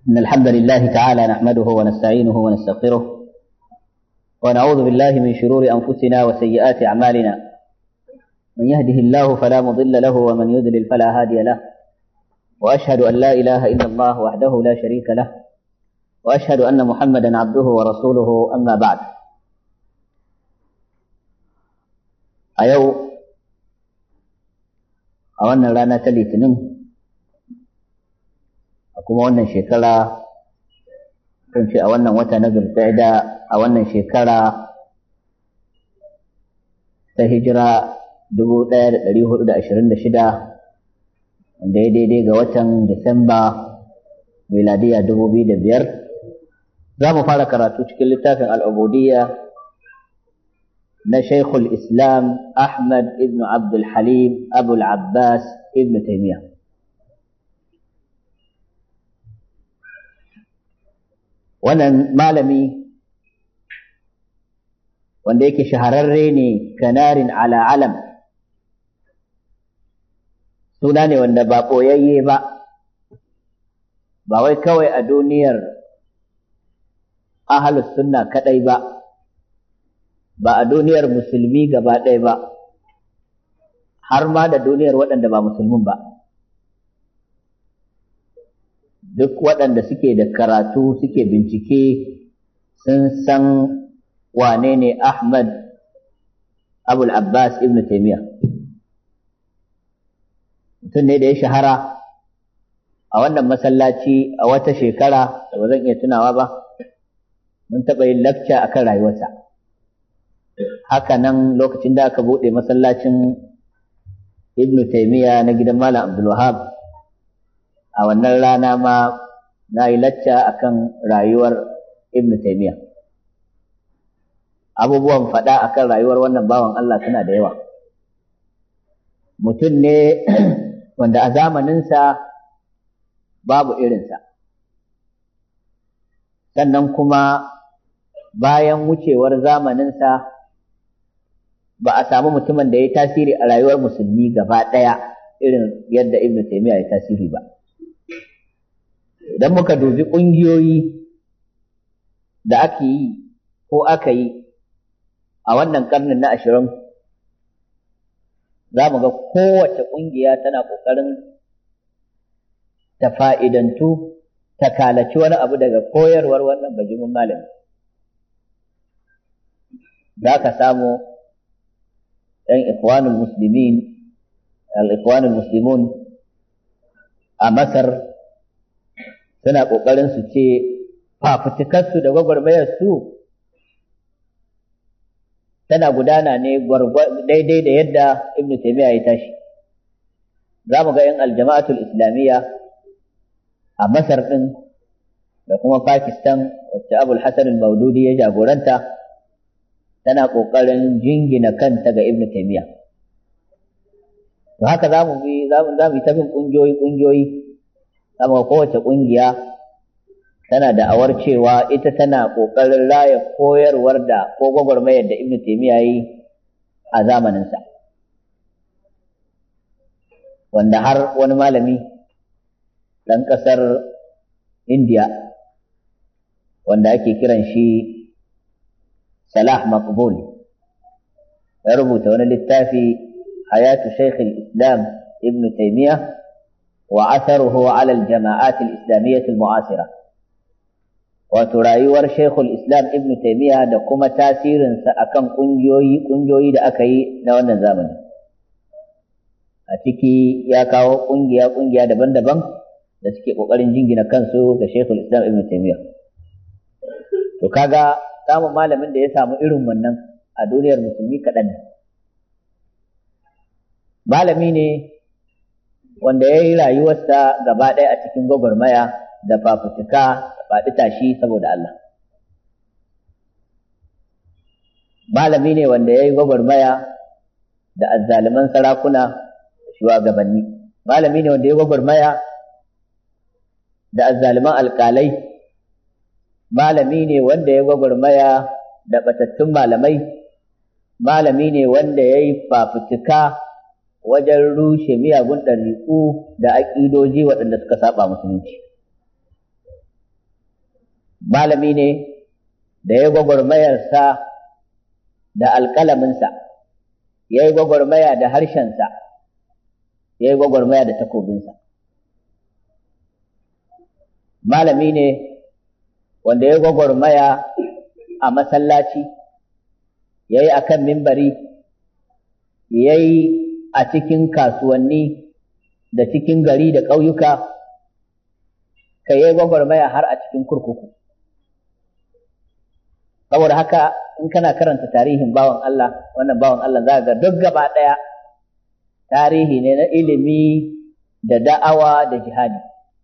إن الحمد لله تعالى نحمده ونستعينه ونستغفره ونعوذ بالله من شرور أنفسنا وسيئات أعمالنا. من يهده الله فلا مضل له ومن يضلل فلا هادي له، وأشهد أن لا إله إلا الله وحده لا شريك له، وأشهد أن محمدا عبده ورسوله. أما بعد، أيو أولنا لنا تليتنم kuma wannan shekara kun ce a wannan wata na Zulqa'da a wannan shekara ta hijira 1426 wanda ya daidai ga watan Disamba miladiya 2005 za mu fara karatu cikin littafin al-Ubudiyya na Shaykhul Islam Ahmad ibn Abdul Halim Abul Abbas ibn Taymiyyah. Wannan malami wanda yake shahararre ne kanarin ala alam, suna ne wanda ba ɓoyayye ba wai kawai a duniyar ahlus sunna kadai ba a duniyar musulmi gaba ɗaya ba, har ma da duniyar waɗanda ba musulmin ba. Duk waɗanda suke da karatu suke bincike sun san wane ne Ahmad Abul Abbas ibn Taymiyyah. Mutum ne da ya shahara a wannan masallaci a wata shekara da ba zan iya tunawa ba, mun taɓa yin lakca akan rayuwarsa. Haka nan lokacin da aka buɗe masallacin Ibn Taymiyyah na gidan Malam Abdul Wahhab, a wannan rana ma na yi lacca akan rayuwar Ibn Taymiyyah. Abubuwan faɗa akan rayuwar wannan bawan Allah suna da yawa. Mutum ne wanda a zamaninsa babu irinsa, sannan kuma bayan wucewar zamaninsa ba a samu mutumin da ya tasiri a rayuwar musulmi gaba ɗaya irin yadda Ibn Taymiyyah ya tasiri ba. Idan muka dubi ƙungiyoyi da ake yi ko aka yi a wannan ƙarnin na 20, za mu ga kowace ƙungiya tana ƙoƙarin ta fa'idantu, ta kalaci wani abu daga koyarwar wannan bajimin malami. Za ka samu ɗan Ikhwanul Muslimun a Masar suna ƙoƙarin su ce fafutukarsu da gwagwarmayarsu tana gudana ne daidai da yadda Ibn Taymiyyah ya tashi. Za mu ga ‘yan aljama'atul islamiyya a Masar ɗin da kuma Pakistan wacce Abul Hassan al-Maududi ya jagoranta, tana ƙoƙarin jingina kanta ga Ibn Taymiyyah. To haka za mu yi ta bin ƙungiyoyi. Amma kowace ƙungiya tana da awar cewa ita tana ƙoƙarin raya koyarwar da ko gwagwarmayar da Ibn Taymiyyah yi a zamaninsa, wanda har wani malami ɗan ƙasar Indiya wanda ake kiran shi Salah Maqbul ya rubuta wani littafi Hayatu Shaykh al-Islam Ibn Taymiyyah وأثره على الجماعات الإسلامية المعاصرة. وترايور شيخ الإسلام ابن تيمية da kuma tasirinsa akan ƙungiyoyi da aka yi na wannan zamani. A ciki ya kawo ƙungiya daban-daban da suke ƙoƙarin jingina kansu ga Sheikhul Islam Ibn Taymiyyah. To kaga samun malamin da ya samu irin wannan a duniyar musulmi kaɗan ne. Malami ne wanda ya yi rayuwarsa gaba ɗaya a cikin gwagwarmaya da fafutuka da faɗi tashi saboda Allah. Malami ne wanda ya yi gwagwarmaya da azzaliman sarakuna da shugabanni. Malami ne wanda ya yi gwagwarmaya da azzaliman alƙalai. Malami ne wanda ya yi gwagwarmaya da ɓatattun malamai. Malami ne wanda ya yi fafutuka wajen rushe miyagun ɗariƙu da aƙidoji waɗanda suka saba musulunci. malami ne da ya gwagwarmayarsa da alƙalaminsa, ya yi gwagwarmaya da harshensa, ya yi gwagwarmaya da takobinsa. Malami ne wanda ya gwagwarmaya a masallaci, ya yi a kan mimbari, ya yi a cikin kasuwanni da cikin gari da ƙauyuka, ka yi gwagwarmaya har a cikin kurkuku. Saboda haka in kana karanta tarihin bawan Allah, wannan bawan Allah za ga duk gaba ɗaya tarihi ne na ilimi da da'awa da jihadi.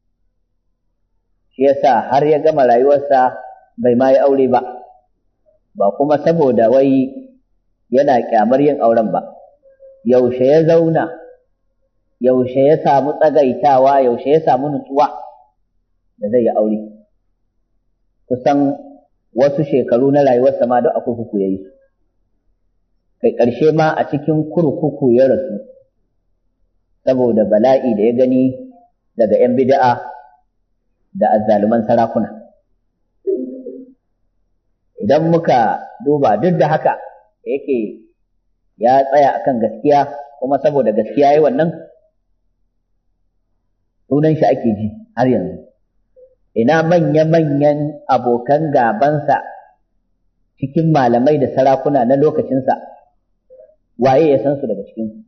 Shi yasa har ya gama rayuwarsa bai ma yi aure ba, ba kuma saboda wai yana kyamar yin auren ba. Yaushe ya zauna, yaushe ya samu tsagaitawa, yaushe ya samu nutsuwa da zai yi aure. Kusan wasu shekaru na rayuwarsa ma duk a kurkuku ya yi su, kai ƙarshe ma a cikin kurkuku ya rasu saboda bala'i da ya gani daga 'yan bid'a da azzaluman sarakuna. Idan muka duba duk da haka yake ya tsaya akan gaskiya, kuma saboda gaskiya yayi wannan, sunan shi ake ji har yanzu. Ina manya-manyan abokan gabansa cikin malamai da sarakuna na lokacinsa, waye ya san su daga cikin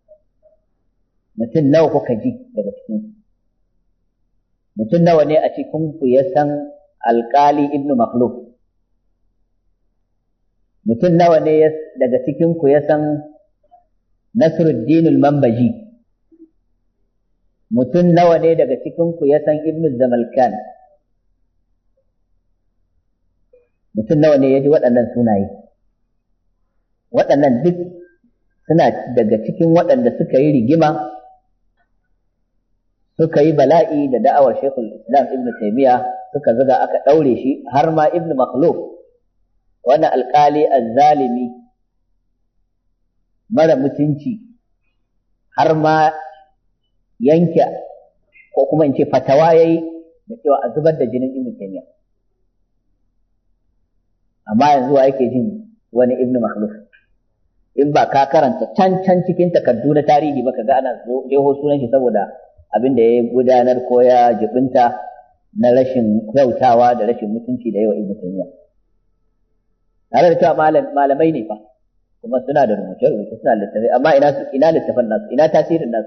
mutum nawa kuka ji daga cikin mutum nawa ne a cikin ku ya san alƙali ibn Makhluf? Mutum nawa ne daga cikin ku ya san Nasruddin al-Manbaji? Mutum nawa ne daga cikin ku ya san Ibn Zamalkan? Mutum nawa ne ya ji waɗannan sunaye? Waɗannan duk suna daga cikin waɗanda suka yi rigima, suka yi bala'i da da'awar Sheikhul Islam Ibn Taymiyyah, suka zuga aka ɗaure shi, har ma Ibn Makhluf, wannan alƙali azzalimi mara mutunci, har ma yanke ko kuma in ce fatawa yayi da cewa a zubar da jinin Ibn Taymiyyah. Amma yanzu wa yake jin wani Ibn Makhluf? In ba ka karanta can cikin takardu na tarihi ba, ka ga ana jeho sunan shi saboda abin da ya gudanar ko ya jibinta na rashin kyautawa da rashin mutunci da yawa Ibn Taymiyyah. Tare da cewa malamai ne fa, kuma suna da rubuce-rubuce, suna littafai, amma ina littafan nasu, ina tasirin nasu.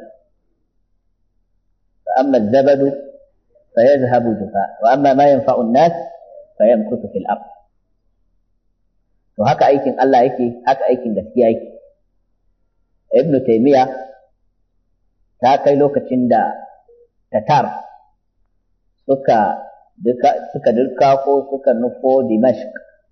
Fa amma zabadu fa yazhabu jufa, wa amma ma yanfa'u an-nas fa yamkutu fil ard. To haka aikin Allah yake, haka aikin gaskiya yake. Ibn Taymiyyah ta kai lokacin da Tatar suka dirka ko suka nufo Dimashq.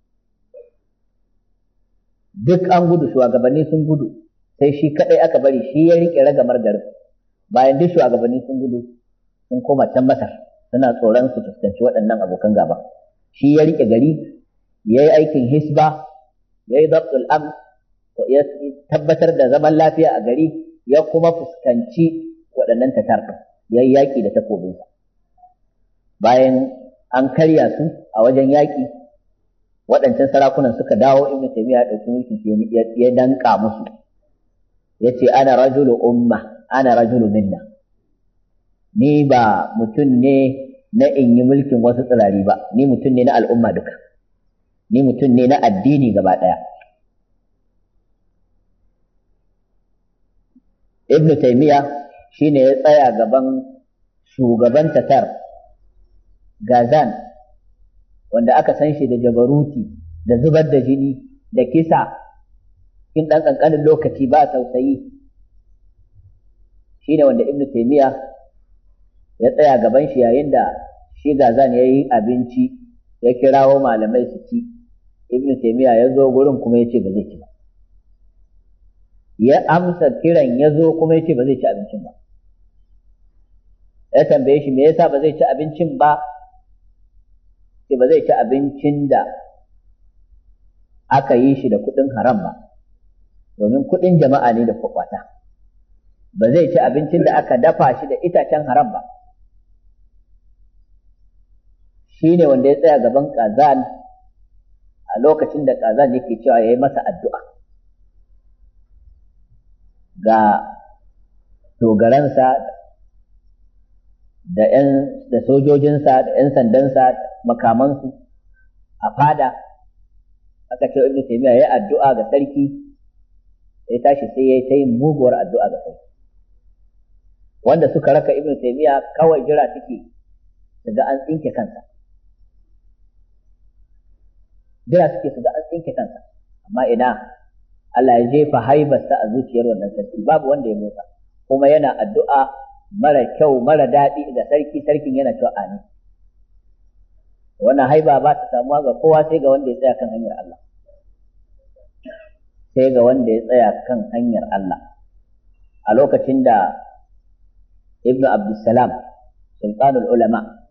Duk an gudu, shugabanni sun gudu, sai shi kadai aka bari, shi ya rike ragamar garin. Bayan duk shugabanni sun gudu, sun koma can Masar, suna tsoron su fuskanci waɗannan abokan gaba. Shi ya rike gari, ya yi aikin hisba, ya yi dabtul am, ya tabbatar da zaman lafiya a gari, ya kuma fuskanci waɗannan Tatar, ya yi yaƙi da takobinsa. Bayan an karya su a wajen yaƙi, waɗancan sarakunan suka dawo, Ibn Taymiyyah ya ɗauki mulkin ya danƙa musu, ya ce ana rajulu umma, ana rajulu minna. Ni ba mutum ne na in yi mulkin wasu tsirari ba, ni mutum ne na al'umma duka, ni mutum ne na addini gaba ɗaya. Ibn Taymiyyah shi ne ya tsaya gaban shugaban Tatar, Gazan, wanda aka san shi da jabaruti, da zubar da jini, da kisa cikin ɗan ƙanƙanin lokaci ba tausayi. Shi ne wanda Ibn Taymiyyah ya tsaya gaban shi yayin da shi Gazan ya yi abinci, ya kirawo malamai su ci. Ibn Taymiyyah ya zo gurin kuma ya ce ba zai ci ba. Ya amsa kiran, ya zo kuma ya ce ba zai ci abincin ba. Ya tambaye shi me yasa ba zai ci abincin ba, ce ba zai ci abincin da aka yi shi da kuɗin haram ba, domin kuɗin jama'a ne da kwakwata. Ba zai ci abincin da aka dafa shi da itacen haram ba. shi ne wanda ya tsaya gaban Qazan a lokacin da Qazan yake cewa ya yi masa addu'a ga dogaransa da sojojinsa da ‘yan sandansa makamansu a fada, aka ce Ibn Taymiyyah ya yi addu'a ga sarki, sai tashi sai ya yi ta yin muguwar addu'a ga sarki. Wanda suka raka Ibn Taymiyyah kawai jira suke su ga an tsinke kansa. Jira suke su ga an tsinke kansa, amma ina Allah ya jefa haibarsa a zuciyar wannan sarki, babu wanda ya motsa, kuma yana addu'a mara kyau mara daɗi ga sarki, sarkin yana cewa amin. Wannan haiba ba ta samuwa ga kowa sai ga wanda ya tsaya kan hanyar Allah, sai ga wanda ya tsaya kan hanyar Allah. A lokacin da Ibn Abdussalam sultanul ulama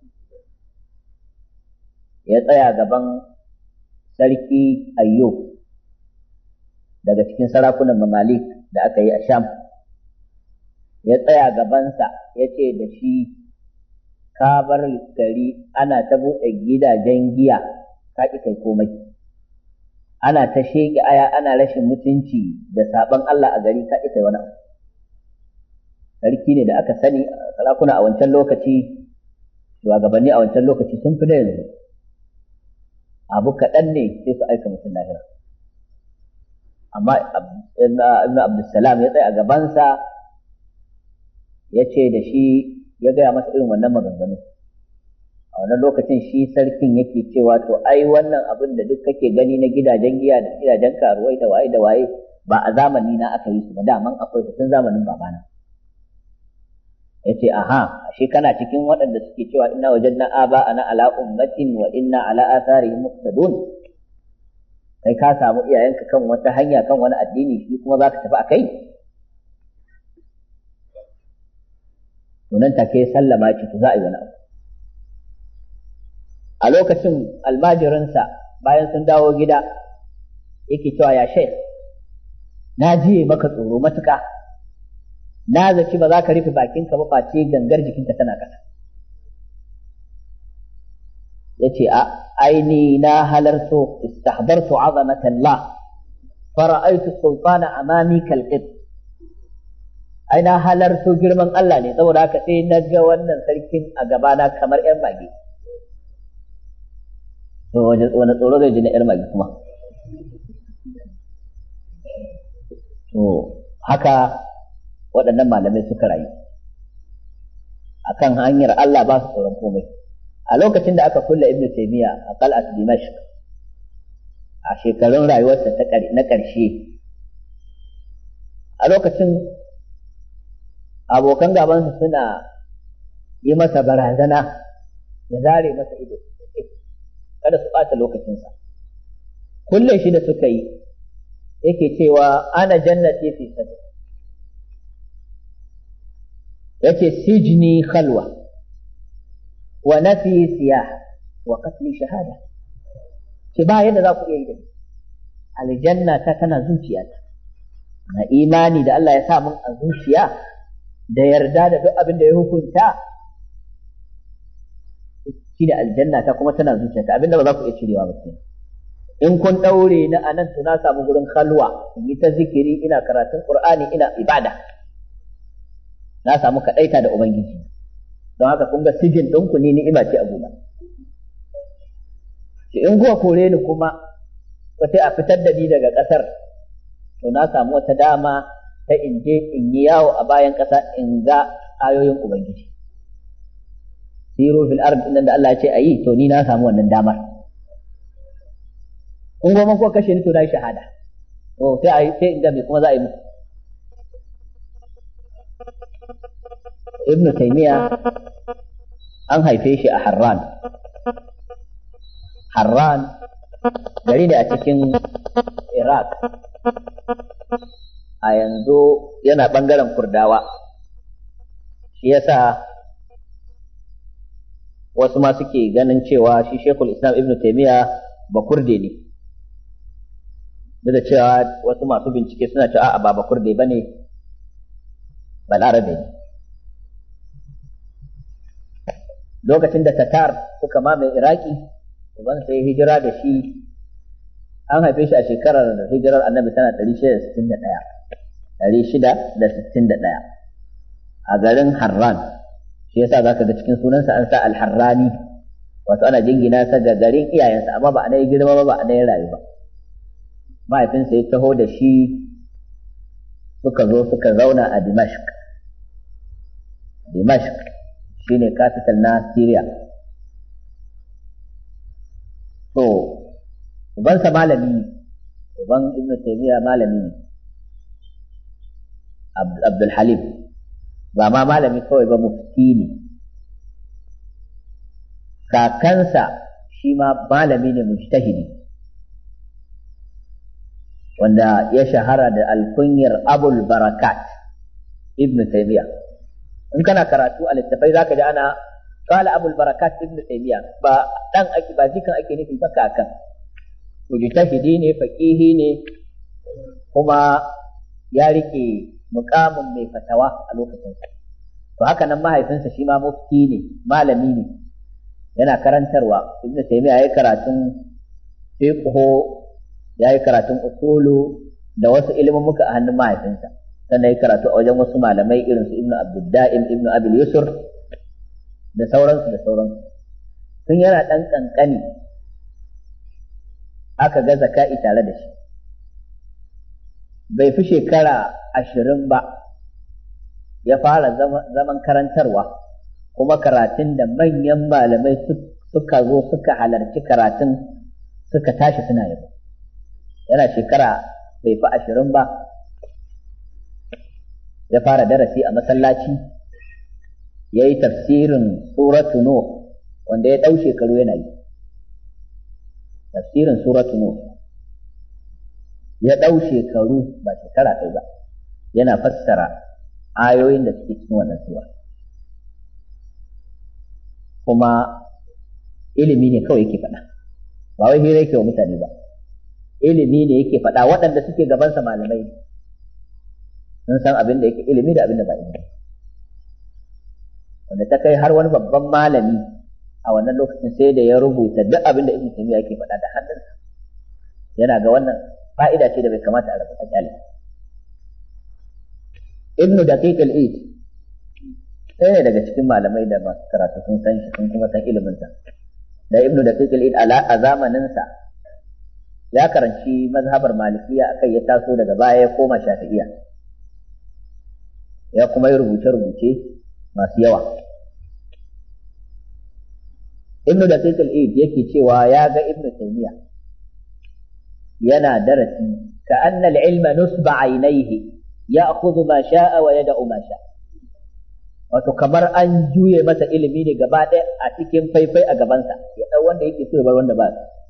ya tsaya gaban sarki Ayyub daga cikin sarakunan mamalik da aka yi a Sham, ya tsaya gabansa ya ce da shi, ka bar gari ana ta buɗe gidajen giya ka ƙi kai komai, ana ta sheƙi aya ana rashin mutunci da saɓon Allah a gari ka ƙi kai wani abu. Sarki ne da aka sani sarakuna a wancan lokaci, shugabanni a wancan lokaci sun fi da yanzu, abu kaɗan ne sai su aika mutum lahira. Amma Ibn Abdussalam ya tsaya a gabansa ya ce da shi, ya gaya masa irin wannan maganganu. A wannan lokacin shi sarkin yake cewa to ai wannan abin da duk kake gani na gidajen giya da gidajen karuwai da waye ba a zamani na aka yi su ba, daman akwai su tun zamanin babana. Ya ce aha, ashe kana cikin waɗanda suke cewa inna wajadna aba'ana ala ummatin wa inna ala atharihim muqtadun. Kai ka samu iyayenka kan wata hanya kan wani addini, shi kuma za ka tafi a kai. Nan take sallama ce to za a yi wani abu. A lokacin almajirinsa bayan sun dawo gida yake cewa, ya Sheikh, na jiye maka tsoro matuƙa, na zaci ba za ka rufe bakinka ba face gangar jikinka tana ƙasa. Ya ce aini na halarto istahdartu azamatallah fara'aitu sultana amami kalqit. Ai na halarto girman Allah ne, saboda haka sai na ga wannan sarkin a gabana kamar ‘yar mage. To wani tsoro zai ji na ‘yar mage kuma. To haka waɗannan malamai suka rayu akan hanyar Allah, ba su tsoron komai. A lokacin da aka kulle Ibn Taymiyyah a qal'at Dimashq a shekarun rayuwarsa na ƙarshe, a lokacin abokan gabansa suna yi masa barazana da zare masa ido, kada su ɓata lokacinsa. Kulle shi da suka yi yake cewa ana jannati fi sadr, yace sijni khalwa wa nafi siyah wa qatli shahada. Ce ba yadda za ku iya yi da ni, aljanna ta tana zuciyata, na imani da Allah ya sa mun a zuciya da yarda da duk abin da ya hukunta, shi da aljanna ta kuma tana zuciyata, abin da ba za ku iya cirewa ba kenan. In kun daure ni anan to na samu gurin khalwa, in yi ta zikiri, ina karatun Qur'ani, ina ibada, na samu kadaita da ubangiji. Don haka kun ga sijin ɗinku ne ni'ima ce a gona. In kuwa kore ni kuma sai a fitar da ni daga ƙasar, to na samu wata dama ta in je in yi yawo a bayan ƙasa in ga ayoyin ubangiji. Siru fil ard inda Allah ya ce ayi, to ni na samu wannan damar. In goma ko kashe ni to na yi shahada. To sai in ga me kuma za a yi muku. Ibn Taymiyyah an haife shi a Harran. Harran gari ne a cikin Iraq, a yanzu yana ɓangaren Kurdawa. Shi yasa wasu ma suke ganin cewa shi Sheikhul Islam Ibn Taymiyyah ba Kurde ne, duk da cewa wasu masu bincike suna cewa a'a ba Kurde bane, Balarabe ne. lokacin da Tatar suka mamaye Iraki uban sai hijira da shi, an haife shi a shekarar hijirar Annabi tana 661 a garin Harran. Shi yasa zaka ga cikin sunansa an sa Al-Harrani, wato ana jingina sa ga garin iyayensa, amma ba a nan girma ba, ba a nan rayu ba. Mahaifinsa ya taho da shi suka zo suka zauna a Dimashq shine capital na Syria. To ubansa malami ne, uban Ibn Taymiyyah malami ne, Abdul Halim, ba ma malami kawai ba, mufti ne. Kakansa shi ma malami ne, mujtahidi, wanda ya shahara da alkunyar Abul Barakat Ibn Taymiyyah. In kana karatu a littafai zaka ji ana qala Abul Barakat Ibn Taymiyyah, ba jikan ake nufi ba, kakan. Mujtahidi ne, faqihi ne, kuma ya rike mukamin mai fatawa a lokacin sa. To haka nan mahaifinsa shi ma mufti ne, malami ne, yana karantarwa. Ibn Taymiyyah yayi karatun fiqh, yayi karatun usulu da wasu ilimin a hannun mahaifinsa, sannan yayi karatu a wajen wasu malamai irin su Ibn Abdul Da'im, Ibn Abil Yusr da sauransu. Tun yana dan kankani aka ga zaka'i tare da shi, bai fi shekara 20 ba ya fara zaman karantarwa, kuma karatun da manyan malamai suka zo suka halarci karatun suka tashi suna yabo. Yana shekara bai fi 20 ba ya fara darasi a masallaci, ya yi tafsirin suratu Nuh wanda ya ɗau shekaru yana yi. Tafsirin suratu Nuh ya ɗau shekaru, ba shekara ɗaya ba, yana fassara ayoyin da suke cikin wannan sura. Kuma ilimi ne kawai yake faɗa, ba wai hira yake wa mutane ba, ilimi ne yake faɗa. Waɗanda suke gabansa malamai sun san abin da yake ilimi da abin da ba ilimi, wanda ta kai har wani babban malami a wannan lokacin sai da ya rubuta duk abin da Ibn Taymiyyah yake faɗa da hannunsa. Yana ga wannan fa'ida ce da bai kamata a rabu a kyale. Ibn Daqiq al-Eid sai ne daga cikin malamai da masu karatu sun san shi, sun kuma san iliminsa. Da Ibn Daqiq al-Eid a zamaninsa ya karanci mazhabar Malikiya, akai ya taso, daga baya ya koma Shafi'iyya, ya kuma yi rubuce-rubuce masu yawa. Ibn Daqiq al-Eid yake cewa ya ga Ibn Taymiyyah yana darasi, ka anna al-ilma nusba aynayhi ya'khudhu ma sha'a wa yada'u ma sha'a. Wato kamar an juye masa ilimi ne gaba ɗaya a cikin faifai a gabansa, ya ɗau wanda yake so ya bar wanda ba.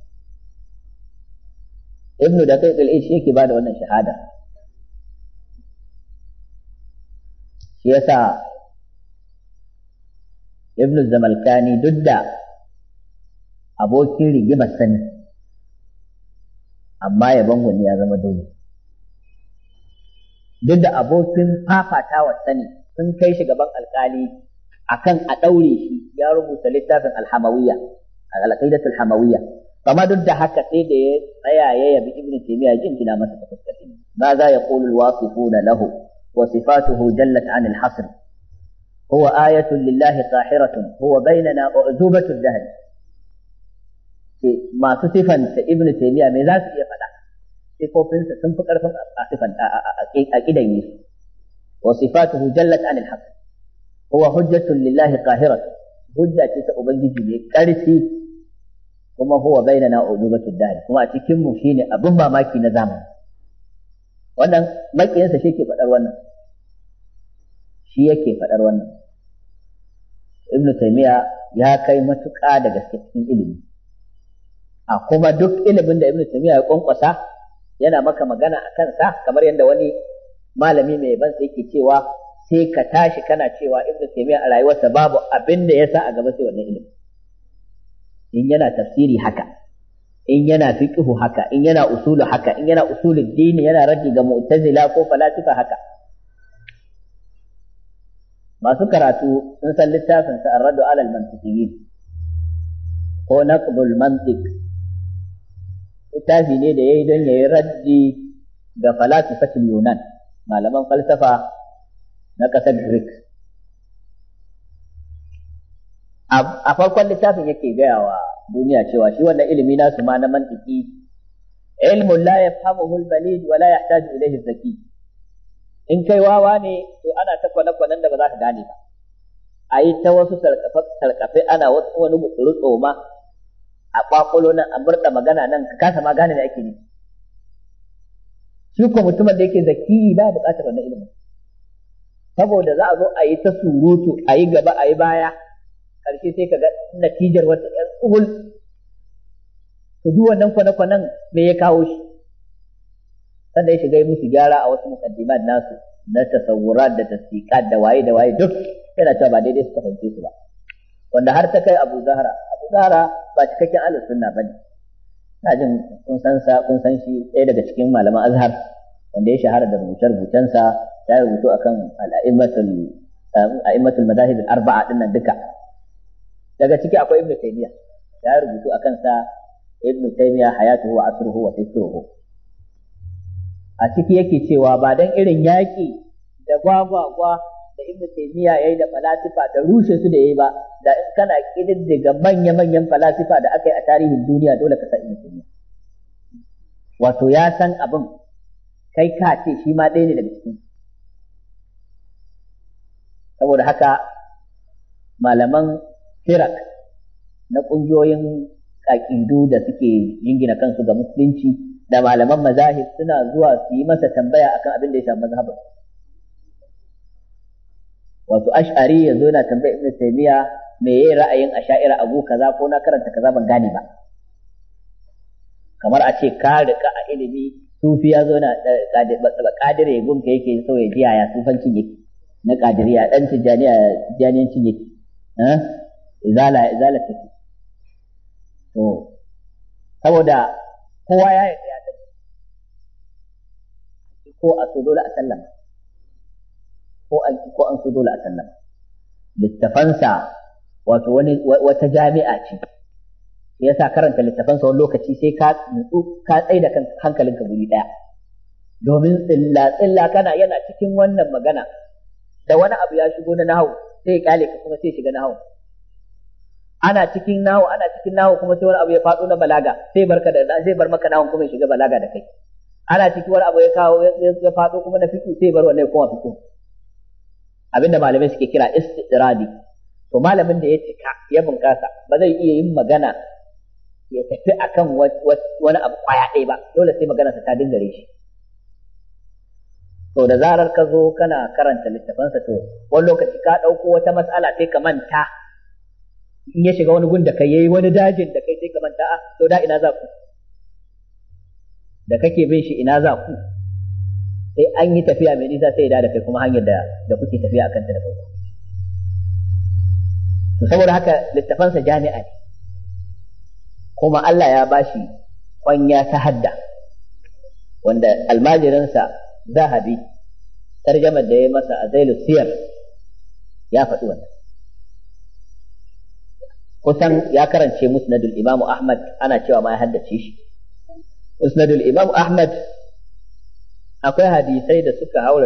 Ibn Daqiq al-Eid shi yake ba da wannan shahada. Shi yasa Ibn Zamalkani, duk da abokin rigimar sani, amma yaban wani ya zama dole. Duk da abokin fafatawa sani sun kai shi gaban alkali akan a ɗaure shi, ya rubuta littafin al-Hamawiyya, al-Aqidatul Hamawiyya. Amma duk da haka sai da ya tsaya ya yabi Ibn Taymiyyah, jinjina masa ta fuskar ilimi. Ma za yaqulu al-wasifuna lahu wa sifatuhu jallat 'an al-hasr. Huwa ayatun lillahi qahiratun, huwa bainana u'zubatud dahr. Masu sifanta Ibn Taymiyyah me za su iya faɗa? Sifofinsa sun fi ƙarfin a sifanta a kidan yi. Wa sifatuhu jallat 'an al-hasr. Huwa hujjatun lillahi qahiratun. Hujja ce ta Ubangiji ne ƙarfi, kuma huwa bainana ujubatud dahr, kuma a cikin mu shine abin mamaki na zamani. Wannan makiyansa shi yake faɗar wannan, shi yake faɗar wannan. Ibn Taymiyyah ya kai matuƙa da gaske cikin ilimi, a kuma duk ilimin da Ibn Taymiyyah ya kwankwasa yana maka magana a kansa, kamar yadda wani malami mai ban sai yake cewa sai ka tashi kana cewa Ibn Taymiyyah a rayuwarsa babu abin da ya sa a gaba sai wannan ilimi. In yana tafsiri haka, in yana fiqhu haka, in yana usulu haka, in yana usulul dini, yana raddi ga mu'tazila ko falasifa haka. masu karatu sun san littafin sa ar-raddu ala al-mantiqiyyin ko naqdul mantiq. Littafi ne da yayi don yayi raddi ga falasifatul Yunan, malaman falsafa na ƙasar Greek. A farkon littafin yake gaya wa duniya cewa shi wannan ilimi nasu ma na mantiki ilmun la yafhamuhu al-balid wa la yahtaju ilayhi zaki. In kai wawa ne to ana ta kwana-kwanan da ba za ka gane ba, a yi ta wasu sarkafe ana wani mutsuru tsoma a kwakwalo nan a murɗa magana nan ka kasa ma gane da ake ne. Shi ko mutumin da yake zaki ba buƙatar wannan ilimin, saboda za a zo a yi ta surutu a yi gaba a yi baya, ƙarshe sai ka ga natijar wata ‘yan tsuhul. To duk wannan kwane-kwanen me ya kawo shi? Sanda ya shiga yi musu gyara a wasu muqaddimat nasu na tasawurat da tasdiqat da waye duk yana cewa ba daidai suka fahimce su ba, wanda har ta kai Abu Zahra ba cikakken ahlus sunna bane. Ina jin kun san shi ɗaya daga cikin malaman Azhar wanda ya shahara da rubuce-rubucensa, ya rubutu akan a'immatul madahib al-arba'a dinnan duka. Daga ciki akwai Ibn Taymiyyah, ya rubutu akan sa Ibn Taymiyyah hayatuhu wa asruhu wa fikruhu. A ciki yake cewa ba dan irin yaƙi da gwagwagwa da Ibn Taymiyyah yayi da falasifa da rushe su da yayi ba, da in kana kididdiga manya-manyan falasifa da aka yi a tarihin duniya dole ka san Ibn Taymiyyah. Wato ya san abin kai ka ce shi ma ɗaya ne daga cikin. Saboda haka malaman firak na ƙungiyoyin aƙidu da suke jingina kansu ga musulunci da malaman mazahib suna zuwa su yi masa tambaya akan abin da ya shafi mazhabin. Wato ash'ari yanzu yana tambaya Ibn Taymiyyah me yayi ra'ayin asha'ira abu kaza ko na karanta kaza ban gane ba. Kamar a ce ka rika a ilimi sufi ya zo na kadire gunka yake so ya ji yaya sufancin yake na kadiriya dan tijaniyancin yake izala take. To saboda kowa ya yi ya sani ko a so dole a sallama ko an so dole a sallama. Littafansa wato wata jami'a ce, yasa karanta littafansa wani lokaci sai ka nutsu ka tsaye da hankalinka guri ɗaya, domin tsilla kana yana cikin wannan magana da wani abu ya shigo na nahawu sai ya kyale ka kuma sai shiga nahawu. Ana cikin nahawu kuma sai wani abu ya faɗo na balaga sai bar maka nahawun kuma ya shiga balaga da kai. Ana cikin wani abu ya faɗo kuma na fiqh sai bar wannan ya koma fiqh. Abinda malamai suke kira istidradi. To malamin da ya cika ya bunkasa ba zai iya yin magana ya tafi akan wani abu kwaya ɗaya ba, dole sai maganarsa ta dingare shi. To da zarar ka zo kana karanta littafansa to wani lokaci ka ɗauko wata matsala sai ka manta, in ya shiga wani gun da kai yayi wani dajin da kai sai ka manta to da ina za ku, da kake bin shi ina za ku, sai an yi tafiya mai nisa sai ya da kai kuma hanyar da kuke tafiya akan ta da farko. To saboda haka littafansa jami'a ne, kuma Allah ya bashi kwanya ta hadda, wanda almajirinsa Zahabi tarjamar da ya masa a Zailus Siyar ya faɗi wannan. Kusan ya karance Musnadul Imam Ahmad, ana cewa ma ya haddace shi. Musnadul Imam Ahmad akwai hadisai da suka haura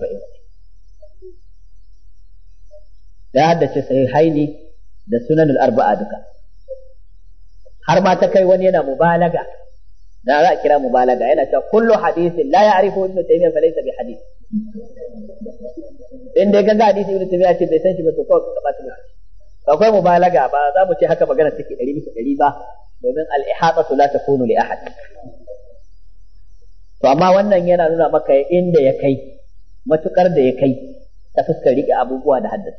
40,000. Ya haddace Sahihaini da Sunanul Arba'a duka. Har ma ta kai wani yana mubalaga, da za a kira mubalaga, yana cewa kullu hadithin la ya'rifu Ibn Taymiyyah fa laysa bi hadith. In dai ganga hadisi Ibn Taymiyyah ce bai san shi ba to kawai ka bata lokaci. Akwai mubalaga, ba za mu ce haka magana take 100% ba, domin al-ihatatu la takunu li ahad. To amma wannan yana nuna maka inda ya kai, matukar da ya kai ta fuskar riƙe abubuwa da haddasa.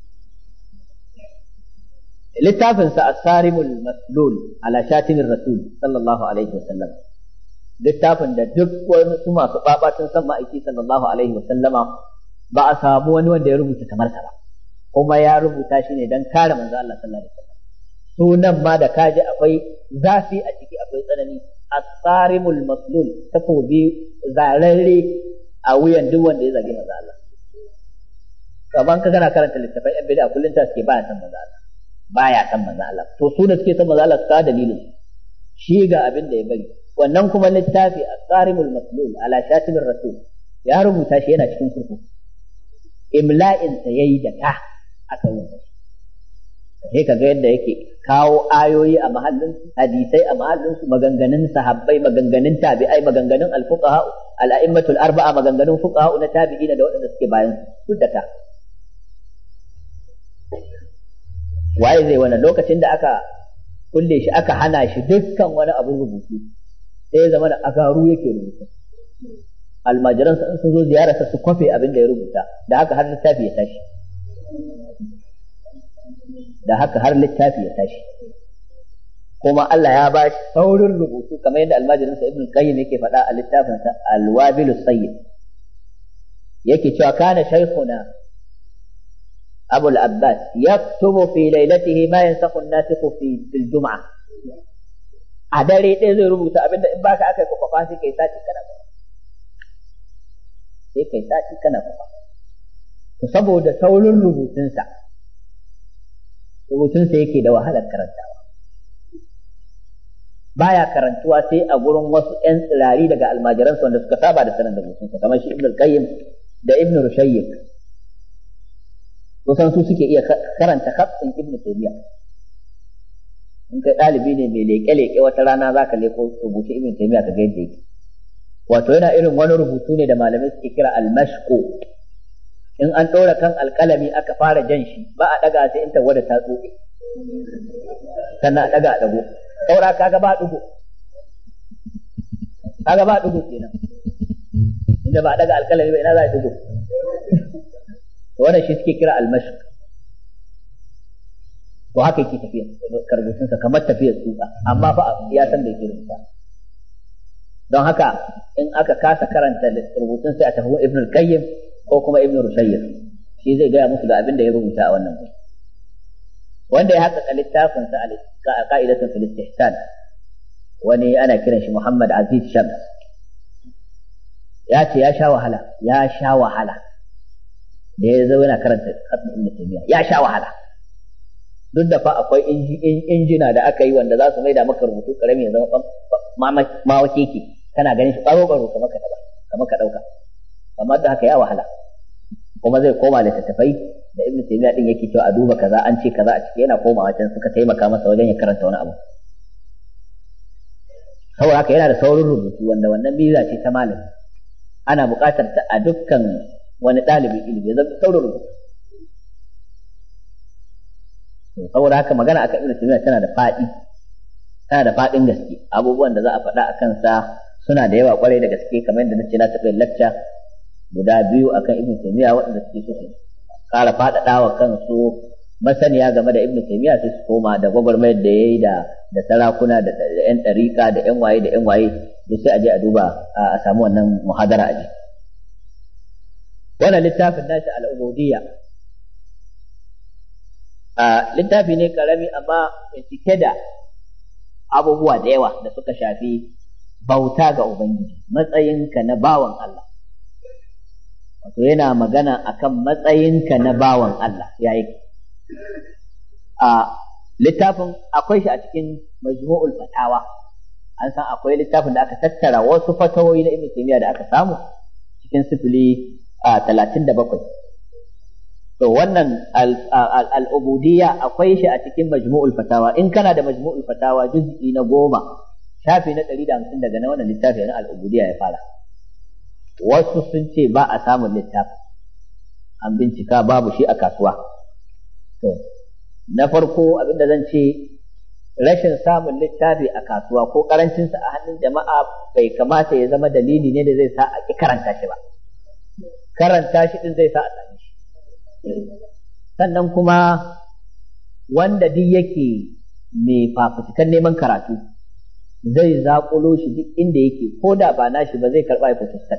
Littafinsa As-Sarimul Maslul ala Shatimin Rasul sallallahu alaihi wasallam, littafin da duk wasu masu babatun san ma'aiki sallallahu alaihi wasallama ba a samu wani wanda ya rubuta kamar sa ba, kuma ya rubuta shi ne don kare manzo Allah sallallahu alaihi wasallam. Sunan ma da kaji akwai zafi a ciki, akwai tsanani. As-Sarimul Maslul, takobi zararre a wuyan duk wanda ya zage manzo Allah. kaman ka kana karanta littafin yan bid'a kullun ta suke baya san manzo Allah baya san manzo Allah to su da suke san manzo Allah su ka dalilin shi ga abin da ya bari wannan kuma littafi as-sarimul maslul ala shatimir rasul ya rubuta shi yana cikin kurkuku imla'in sa yayi da ka aka rubuta sai kaga yadda yake kawo ayoyi a mahallin hadisai a mahallin su maganganun sahabbai maganganun tabi'ai maganganun al-fuqaha al-a'immatul arba'a maganganun fuqaha na tabi'ina da waɗanda suke bayan su da ka waye zai wannan lokacin da aka kulle shi aka hana shi dukkan wani abin rubutu sai ya zama da agaru yake rubuta almajiran sun zo ziyararsa su kwafe abin da ya rubuta da haka har littafi ya tashi kuma Allah ya ba shi saurin rubutu kamar yadda almajirin sa Ibn Qayyim yake faɗa a littafin sa Al-Wabilus Sayyid yake cewa kana shaykhuna Abu al-Abbas yaktubu fi laylatihi ma yansakhu an-nasikhu fi al-jum'ah a dare ɗaya zai rubuta abinda in baka aka yi kwafa sai kai sati kana kwafa to saboda saurin rubutunsa yake da wahalar karantawa baya karantuwa sai a gurin wasu ƴan tsirari daga almajiransa wanda suka saba da sanin rubutunsa kamar shi Ibn al-Qayyim da Ibn Rushayyik kusan su suke iya karanta khatsin Ibn Taymiyyah in kai ɗalibi ne mai leƙe-leƙe wata rana za ka leƙo rubutu Ibn Taymiyyah ka ga yadda yake wato yana irin wani rubutu ne da malamai suke kira al-mashqu in an ɗora kan alƙalami aka fara jan shi ba a ɗaga sai in tawada ta tsoke sannan a ɗaga a ɗago saura kaga ba ɗugo kenan inda ba a ɗaga alƙalami ba ina za a ɗugo to wannan shi suke kira al-mashq to haka yake tafiya karbutunsa kamar tafiyar tsutsa amma fa ya san da yake rubuta don haka in aka kasa karanta rubutun sai a tafi Ibn al-Qayyim ko kuma Ibn Rushayyik shi zai gaya musu da abin da ya rubuta a wannan gurin wanda ya haƙaƙa littafin sa qa'idatun fil istihsan wani ana kiran shi Muhammad Aziz Shams ya ce ya sha wahala da ya zo yana karanta Ibn Taymiyyah ya sha wahala duk da fa akwai injina da aka yi wanda za su maida maka rubutu karami ya zama mawakeki kana ganin shi baro kamar ka ɗauka kamar da haka ya wahala kuma zai koma littattafai da Ibn Taymiyyah din yake cewa a duba kaza an ce kaza a ciki yana komawa can suka taimaka masa wajen ya karanta wani abu saboda haka yana da saurin rubutu wanda wannan biza ce ta malami ana buƙatar ta a dukkan wani ɗalibin ilimi ya zama saurin rubutu saboda haka magana akan Ibn Taymiyyah tana da faɗin gaske abubuwan da za a faɗa a kansa suna da yawa kwarai da gaske kamar yadda nace na taɓa lecture guda biyu akan Ibn Taymiyyah waɗanda suke so su ƙara faɗaɗawa kansu masaniya game da Ibn Taymiyyah sai su koma da gwagwarmayar da yayi da sarakuna da ƴan ɗariƙa da ƴan waye duk sai a je a duba a samu wannan muhadara aji wannan littafin nashi al-ubudiyya littafi ne karami amma mai cike da abubuwa da yawa da suka shafi bauta ga Ubangiji matsayinka na bawan Allah wato yana magana akan matsayinka na bawan Allah ya yi littafin akwai shi a cikin majmu'ul fatawa an san akwai littafin da aka tattara wasu fatawoyi na Ibn Taymiyyah da aka samu cikin 37 to wannan al'ubudiyya akwai shi a cikin majmu'ul fatawa in kana da majmu'ul fatawa juz'i na 10 shafi na 150 daga na wannan littafi na al'ubudiyya ya fara wasu sun ce ba a samun littafi an bincika babu shi a kasuwa to na farko abinda zan ce rashin samun littafi a kasuwa ko karancinsa a hannun jama'a bai kamata ya zama dalili ne da zai sa a ki karanta shi ba karanta shi din zai sa a same shi sannan kuma wanda duk yake mai fafutukan neman karatu zai zaƙulo shi duk inda yake ko da ba nashi ba zai karɓa ya photostat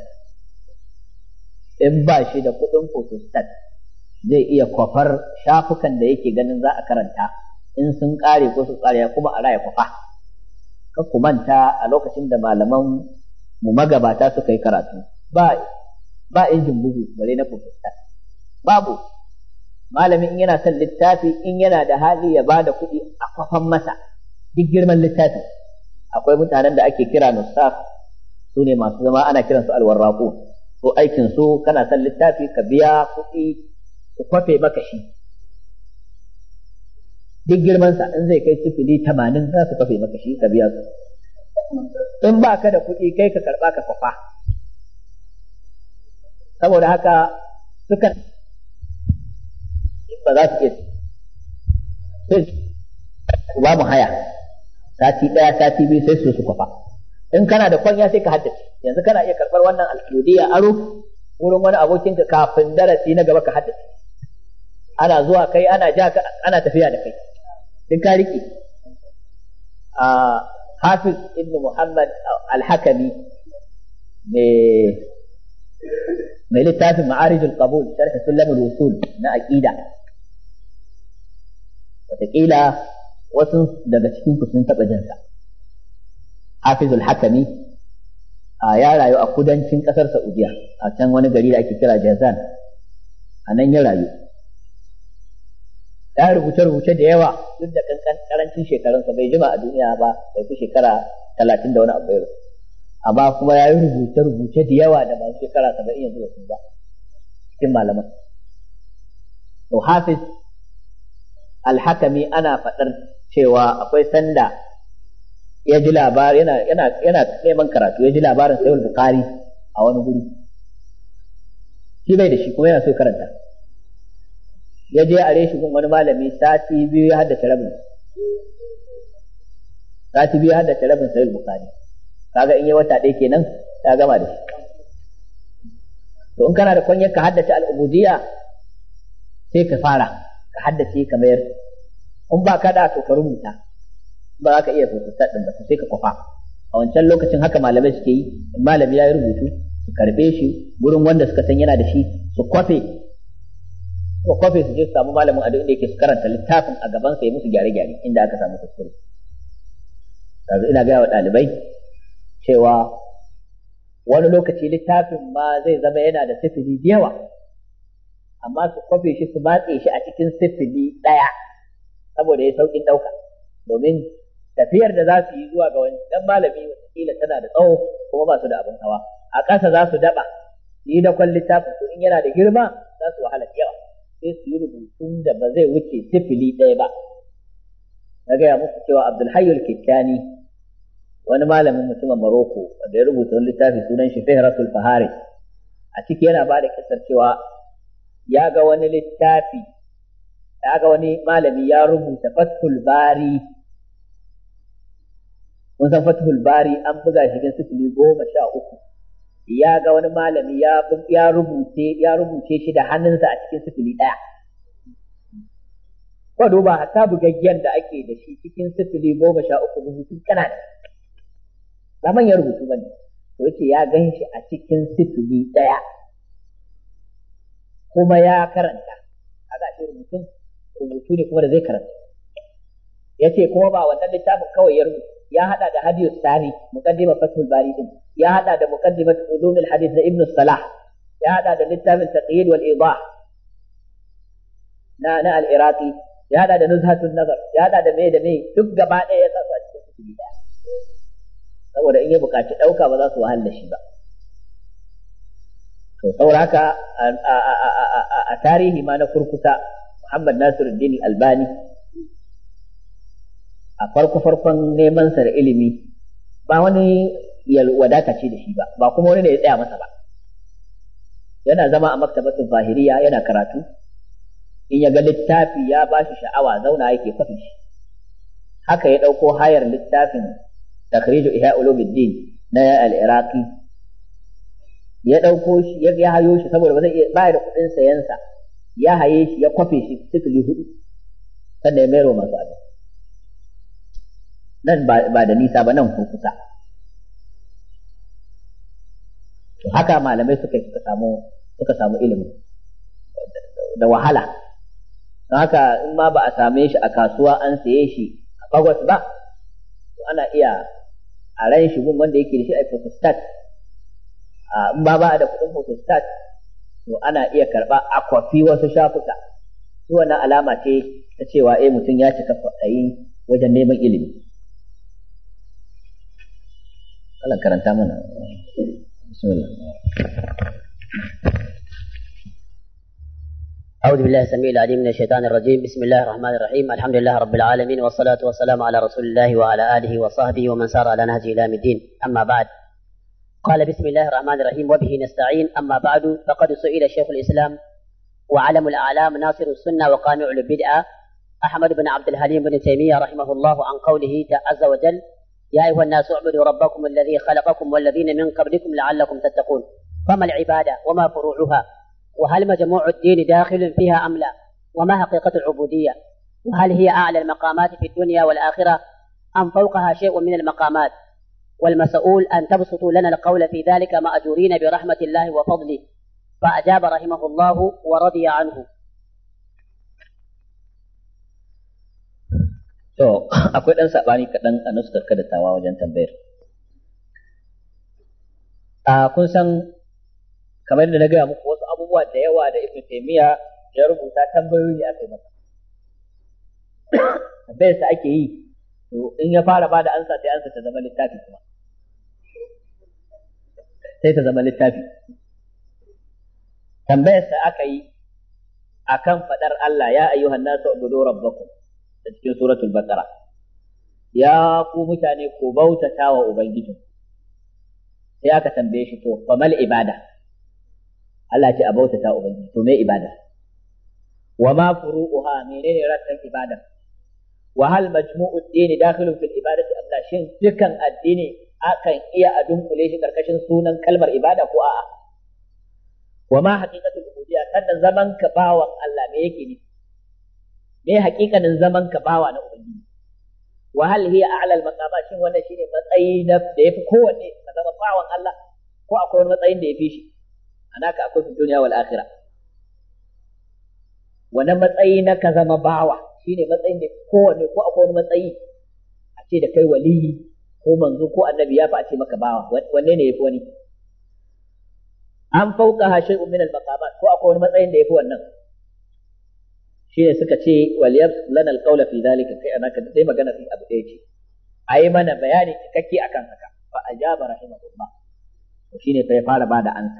in ba shi da kuɗin photostat zai iya kwafar shafukan da yake ganin za a karanta in sun ƙare ko su ƙare kuma a raya kwafa ka ku manta a lokacin da malaman mu magabata suka yi karatu ba injin bugu bare na photostat babu malamin in yana son littafi in yana da hali ya bada kuɗi a kwafan masa duk girman littafi. Akwai mutanen da ake kira nusakh, su ne masu zama ana kiransu alwarraqu, to aikin su kana son littafi ka biya kuɗi su kwafe maka shi duk girman sa, in zai kai 80 za su kwafe maka shi ka biya su. In ba ka da kuɗi kai ka karɓa ka kwafa. Saboda haka sukan ba za su iya sai ba mu haya sati ɗaya sati biyu sai su kwafa. In kana da kwanya sai ka haddace. Yanzu kana iya karɓar wannan alƙudiya aro wurin wani abokinka kafin darasi na gaba ka haddace. Ana zuwa kai ana ja ana tafiya da kai duk ka riƙe. Hafiz ibn Muhammad al-Hakami mai littafin Ma'arijul Qabul sharh Sulamul Wusul na aqida, wataƙila wasu daga cikin ku sun taɓa jinsa. Hafizul Hakami ya rayu a kudancin ƙasar Saudiya, a can wani gari da ake kira Jazan, a nan ya rayu. Ya rubuce-rubuce da yawa duk da karancin shekarunsa, bai jima a duniya ba, bai fi shekara 30 da wani abu ya amma kuma ya yi rubuce-rubuce da yawa da masu shekara 70 yanzu ba su ba cikin malaman. To Hafiz Al-Hakami ana faɗar cewa akwai sanda ya ji labarin yana neman karatu, ya ji labarin Sahih Bukhari a wani guri, shi bai da shi kuma yana so karanta. Ya je a reshi gun wani malami sati biyu ya haddace rabin Sahih Bukhari. Kaga in yi wata ɗaya kenan ta gama da shi. To in kana da kwanyar ka haddace al-ubudiyya sai ka fara ka haddace ka mayar. In ba ka da to ka rubuta, ba za ka iya photostat din ba sai ka kwafa. A wancan lokacin haka malamai suke yi, malami ya yi rubutu su karbe shi gurin wanda suka san yana da shi su kwafe su je su samu malamin a duk inda yake su karanta littafin a gaban sa ya musu gyare-gyare inda aka samu kuskure. Yanzu ina gaya wa ɗalibai cewa wani lokaci littafin ma zai zama yana da sifili da yawa, amma su kwafe shi su matse shi a cikin sifili ɗaya saboda ya sauƙin ɗauka, domin tafiyar da za su yi zuwa ga wani dan malami wataƙila tana da tsawo kuma ba su da abin hawa, a ƙasa za su daɓa su yi dakon littafin, to in yana da girma za su wahala da yawa, sai su yi rubutun da ba zai wuce sifili ɗaya ba. Na gaya muku cewa Abdul Hayyul Kittani, wani malamin mutumin Maroko wanda ya rubuta wani littafi sunan shi Fihratul Faharis, a ciki yana ba da kisar cewa ya ga wani littafi, ya ga wani malami ya rubuta Fathul Bari. Mun san Fathul Bari an buga shi cikin sifili 13. Ya ga wani malami ya rubuce shi da hannunsa a cikin sifili ɗaya. Ko duba hatta bugaggen da ake da shi cikin sifili 13 rubutun kanana. Ba manyan rubutu bane. To yace ya gan shi a cikin sifili ɗaya. Kuma ya karanta. Kaga shi rubutu ne kuma da zai karanta. Yace kuma ba wannan littafin kawai ya rubuta, ya hada da Hadiyus Sari, muqaddimah Fathul Bari din, ya hada da muqaddimat Ulum al-Hadith da Ibn Salah, ya hada da littafin Taqyid wal Idah na al-Iraqi, ya hada da Nuzhatun Nazar, ya hada da me duk gaba ɗaya ya sasa cikin sifili ɗaya. Saboda in ya buƙaci ɗauka ba za su wahala shi ba. To saboda haka a tarihi ma na kurkusa, Muhammad Nasiruddin Albani a farkon neman sa da ilimi ba wani wadata ce da shi ba kuma wani ne ya tsaya masa ba. Yana zama a maktabatul zahiriya yana karatu, in ya ga littafi ya ba shi sha'awa zauna yake kwafi shi. Haka ya ɗauko hayar littafin takhrij ihya ulumuddin na al-Iraqi, ya ɗauko shi ya hayo shi saboda ba zai iya bayar da kuɗin sayansa, ya haye shi ya kwafe shi 4 sannan ya mayar masu abin. Nan ba da nisa ba, nan kusa. To haka malamai suka samu ilimi da wahala. Don haka in ma ba a same shi a kasuwa an saye shi a bagwas ba, to ana iya a ran shi gun wanda yake da shi a photostat. In ba da kuɗin photostat, to ana iya karɓa a kwafi wasu shafuka shi wannan alama ce ta cewa mutum ya cika kwaɗayi wajen neman ilimi. Allah karanta mana. Bismillah. أعوذ بالله السميع العليم من الشيطان الرجيم. بسم الله الرحمن الرحيم. الحمد لله رب العالمين والصلاة والسلام على رسول الله وعلى آله وصحبه ومن سار على نهجه إلى يوم الدين. أما بعد، قال بسم الله الرحمن الرحيم وبه نستعين. أما بعد، فقد سئل شيخ الإسلام وعلم الأعلام ناصر السنة وقامع البدعة أحمد بن عبد الحليم بن تيمية رحمه الله عن قوله عز وجل: يا أيها الناس اعبدوا ربكم الذي خلقكم والذين من قبلكم لعلكم تتقون. فما العبادة وما فروعها؟ وهل مجموع الدين داخل فيها أم لا؟ وما حقيقة العبودية؟ وهل هي أعلى المقامات في الدنيا والآخرة أم فوقها شيء من المقامات؟ والمسؤول أن تبسطوا لنا القول في ذلك مأجورين برحمة الله وفضله. فأجاب رحمه الله ورضي عنه. To, akwai ɗan saɓani kaɗan a nuskar kadatawa wajen tambayar. Kun san, kamar da na gaya muku wasu abubuwa da yawa da Ibn Taymiyyah ya rubuta tambayoyi aka yi masa. Tambayar sa ake yi, to in ya fara bada ansa sai ansa ta zama littafi kuma. Sai ta zama littafi. Tambayar sa aka yi akan faɗar Allah, ya ayyuhan nasu ubudu rabbakum, da cikin suratul Baqara. Ya ku mutane ku bautata wa Ubangiji. Sai aka tambaye shi, to famal ibada. Allah ce a bautata wa Ubangiji, to me ibada? Wa ma furu'uha, menene rassan ibada? Wa hal majmu'ud dini dakhilun fil ibadati am la? Shin dukan addini akan iya a dunkule shi karkashin sunan kalmar ibada ko a'a? Wa ma haqiqatul ubudiyya, sannan zaman ka bawan Allah me yake ne? Me haƙiƙanin zaman ka bawa na Ubangiji? Wa hal hiya a'la al-maqamat, shin wannan shine matsayi da yafi kowanne ka zama bawan Allah, ko akwai wani matsayin da yafi shi? Anaka akwai fi duniya wal akhirah. Wannan matsayi na ka zama bawa shine matsayin da kowanne, ko akwai wani matsayi a ce da kai waliyi ko manzo ko annabi ya fa a ce maka bawa, wanne ne yafi wani? An fauka shay'un min al-maqamat, ko akwai wani matsayin da yafi wannan? Shine suka ce waliyab lana alqawla fi dhalika, kai anaka dai magana fi abu ɗaya ce, ayi mana bayani cikakke akan haka. Fa ajaba rahimahullah, to shine sai fara bada ansa.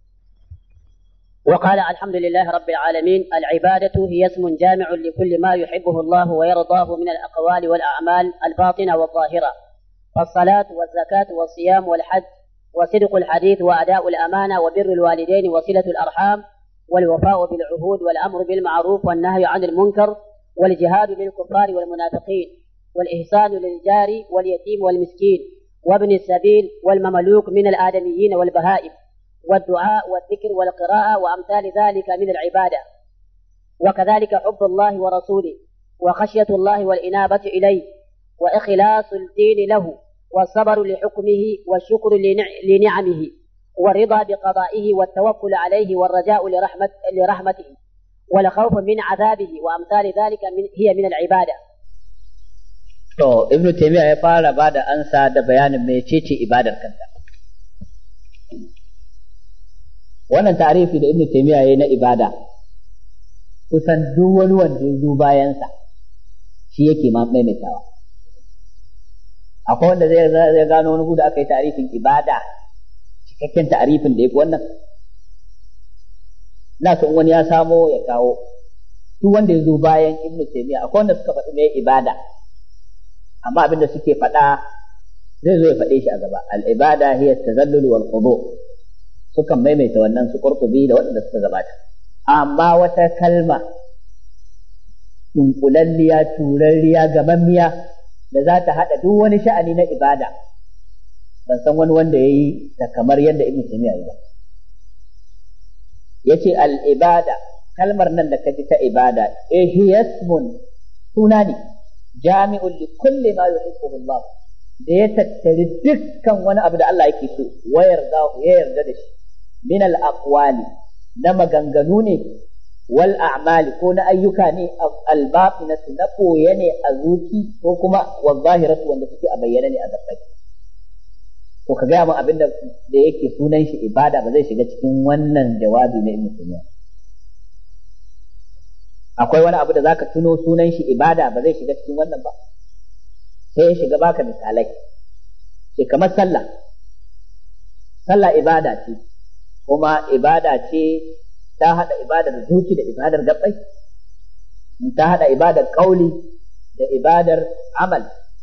وقال: الحمد لله رب العالمين. العبادة هي اسم جامع لكل ما يحبه الله ويرضاه من الأقوال والأعمال الباطنة والظاهرة، فالصلاة والزكاة والصيام والحج وصدق الحديث وأداء الأمانة وبر الوالدين وصلة الأرحام والوفاء بالعهود والأمر بالمعروف والنهي عن المنكر والجهاد للكفار والمنافقين والإحسان للجار واليتيم والمسكين وابن السبيل والمملوك من الآدميين والبهائم والدعاء والذكر والقراءة وأمثال ذلك من العبادة. وكذلك حب الله ورسوله وخشية الله والإنابة إليه وإخلاص الدين له والصبر لحكمه والشكر لنعمه والرضا بقضائه والتوكل عليه والرجاء لرحمته والخوف من عذابه وأمثال ذلك هي من العبادة. Ibn Taymiyyah ya fara bada ansa da bayanin mecece ibadar kanta. Wannan ta'arifi da Ibn Taymiyyah yayi na ibada, kusan duk wani wanda ya zo bayansa shi yake ma maimaitawa. Akwai wanda zai gano wani gudu aka yi ta'arifin ibada cikakken ta'arifin da yafi wannan? Na son wani ya samo ya kawo. Duk wanda ya zo bayan Ibn Taymiyyah, akwai wanda suka faɗi me ibada, amma abinda suke faɗa zai zo ya faɗe shi a gaba. Al-ibada hiya at-tazallul wal khudu', sukan maimaita wannan su Qurtubi da waɗanda suka gabata. Amma wata kalma dunkulalliya, turarriya, gamammiya da za ta haɗa duk wani sha'ani na ibada, ban san wani wanda ya yi ta kamar yadda Ibn Taymiyyah ya yi ba. Yace al-ibada, kalmar nan da kaji ta ibada, hiya ismun, suna ne jami'un li kulli ma yuhibbu Allah, da ya tattari dukkan wani abu da Allah yake so, wa yarda ya yarda da shi, min al-aqwali, na maganganu ne, wal a'mali, ko na ayyuka ne, al-batinatu, na koye ne a zuci, ko kuma wal zahiratu, wanda suke a bayyane ne a gabbai. To ka gaya min abin da yake sunan shi ibada ba zai shiga cikin wannan jawabi na Ibn Taymiyyah. akwai wani abu da zaka tuno sunan shi ibada ba zai shiga cikin wannan ba sai ya shiga baka misalai sai kamar sallah ibada ce kuma ibada ce ta hada ibadar zuci da ibadar gabbai ta hada ibadar kauli da ibadar amal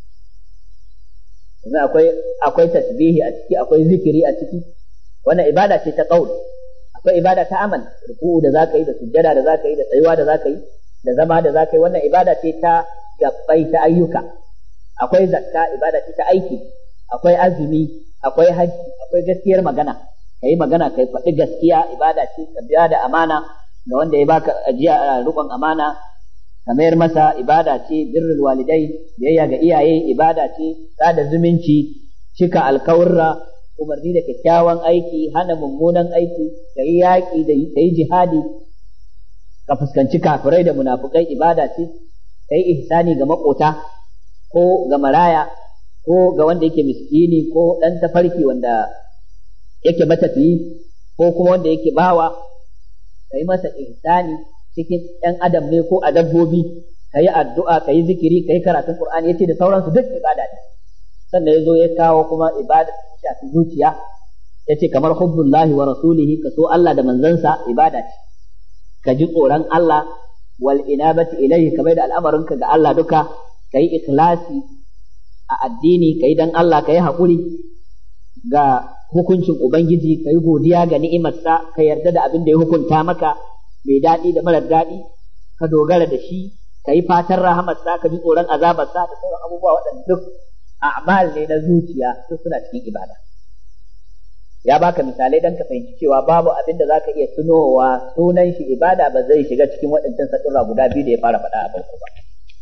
kuma akwai tasbihi a ciki akwai zikiri a ciki wannan ibada ce ta kauli akwai ibada ta amal ruku'u da zaka yi da sujjada da zaka yi da tsayuwa da zaka yi da zama da zaka yi wannan ibada ce ta gabbai ta ayyuka akwai zakka ibada ce ta aiki akwai azumi akwai haji akwai gaskiyar magana kai magana kai faɗi gaskiya ibada ce ka biya da amana ga wanda ya baka ajiya a rukun amana ka mayar masa ibada ce birrul walidai biyayya ga iyaye ibada ce sada zumunci cika alkawurra umarni da kyakkyawan aiki hana mummunan aiki kai yaƙi da kai jihadi ka fuskanci kafirai da munafukai ibada ce kai ihsani ga makota ko ga maraya ko ga wanda yake miskini ko dan tafarki wanda yake matafiyi ko kuma wanda yake bawa kai masa ihsani cikin ɗan adam ne ko a dabbobi kai addu'a kai zikiri kai karatun qur'ani yace da sauransu duk ibada ne sannan yazo ya kawo kuma ibada ta shafi zuciya yace kamar hubbullahi wa rasulihi ka so Allah da manzansa ibada ce ka ji tsoron Allah wal inabati ilayhi kamar da al'amarinka ga Allah duka kai ikhlasi a addini kai dan Allah kai haƙuri ga hukuncin ubangiji kai godiya ga ni'imarsa ka yarda da abin da ya hukunta maka mai daɗi da marar daɗi ka dogara da shi ka yi fatan rahamarsa ka ji tsoron azabarsa da sauran abubuwa waɗanda duk a'mal ne na zuciya duk suna cikin ibada ya baka misalai dan ka fahimci cewa babu abin da zaka iya tunowa sunan shi ibada ba zai shiga cikin waɗancan sadurra guda biyu da ya fara faɗa a farko ba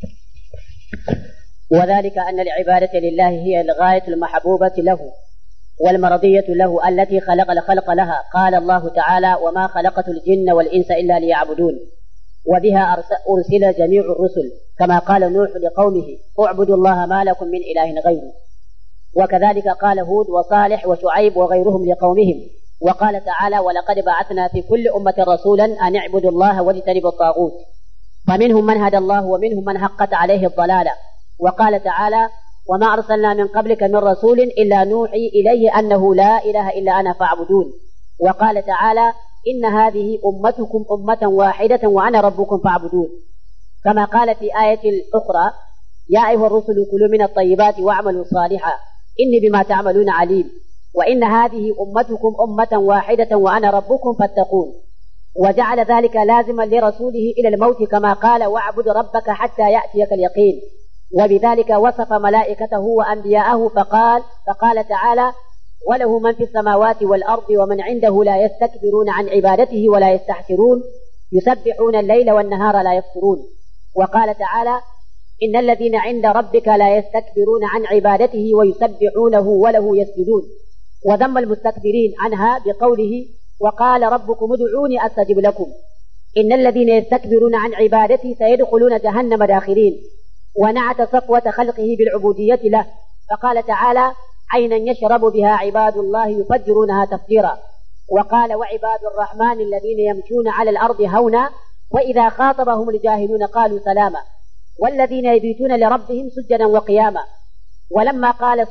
وذلك أن العبادة لله هي الغاية المحبوبة له والمرضية له التي خلق الخلق لها قال الله تعالى وما خلقت الجن والإنس إلا ليعبدون وبها أرسل جميع الرسل كما قال نوح لقومه اعبدوا الله ما لكم من إله غيره وكذلك قال هود وصالح وشعيب وغيرهم لقومهم وقال تعالى ولقد بعثنا في كل أمة رسولا أن اعبدوا الله واجتنبوا الطاغوت فمنهم من هدى الله ومنهم من حقت عليه الضلالة وقال تعالى وما أرسلنا من قبلك من رسول إلا نوحي إليه أنه لا إله إلا أنا فاعبدون وقال تعالى إن هذه أمتكم أمة واحدة وأنا ربكم فاعبدون كما قال في آية أخرى يا أيها الرسل كلوا من الطيبات واعملوا صالحا إني بما تعملون عليم وإن هذه أمتكم أمة واحدة وأنا ربكم فاتقون وجعل ذلك لازما لرسوله إلى الموت كما قال واعبد ربك حتى يأتيك اليقين وبذلك وصف ملائكته وأنبياءه فقال تعالى وله من في السماوات والأرض ومن عنده لا يستكبرون عن عبادته ولا يستحسرون يسبحون الليل والنهار لا يفترون وقال تعالى إن الذين عند ربك لا يستكبرون عن عبادته ويسبحونه وله يسجدون وذم المستكبرين عنها بقوله وقال ربكم ادعوني أستجب لكم إن الذين يستكبرون عن عبادتي سيدخلون جهنم داخرين ونعت صفوة خلقه بالعبودية له فقال تعالى عينا يشرب بها عباد الله يفجرونها تفجيرا وقال وعباد الرحمن الذين يمشون على الأرض هونا وإذا خاطبهم الجاهلون قالوا سلاما والذين يبيتون لربهم سجدا وقياما ولما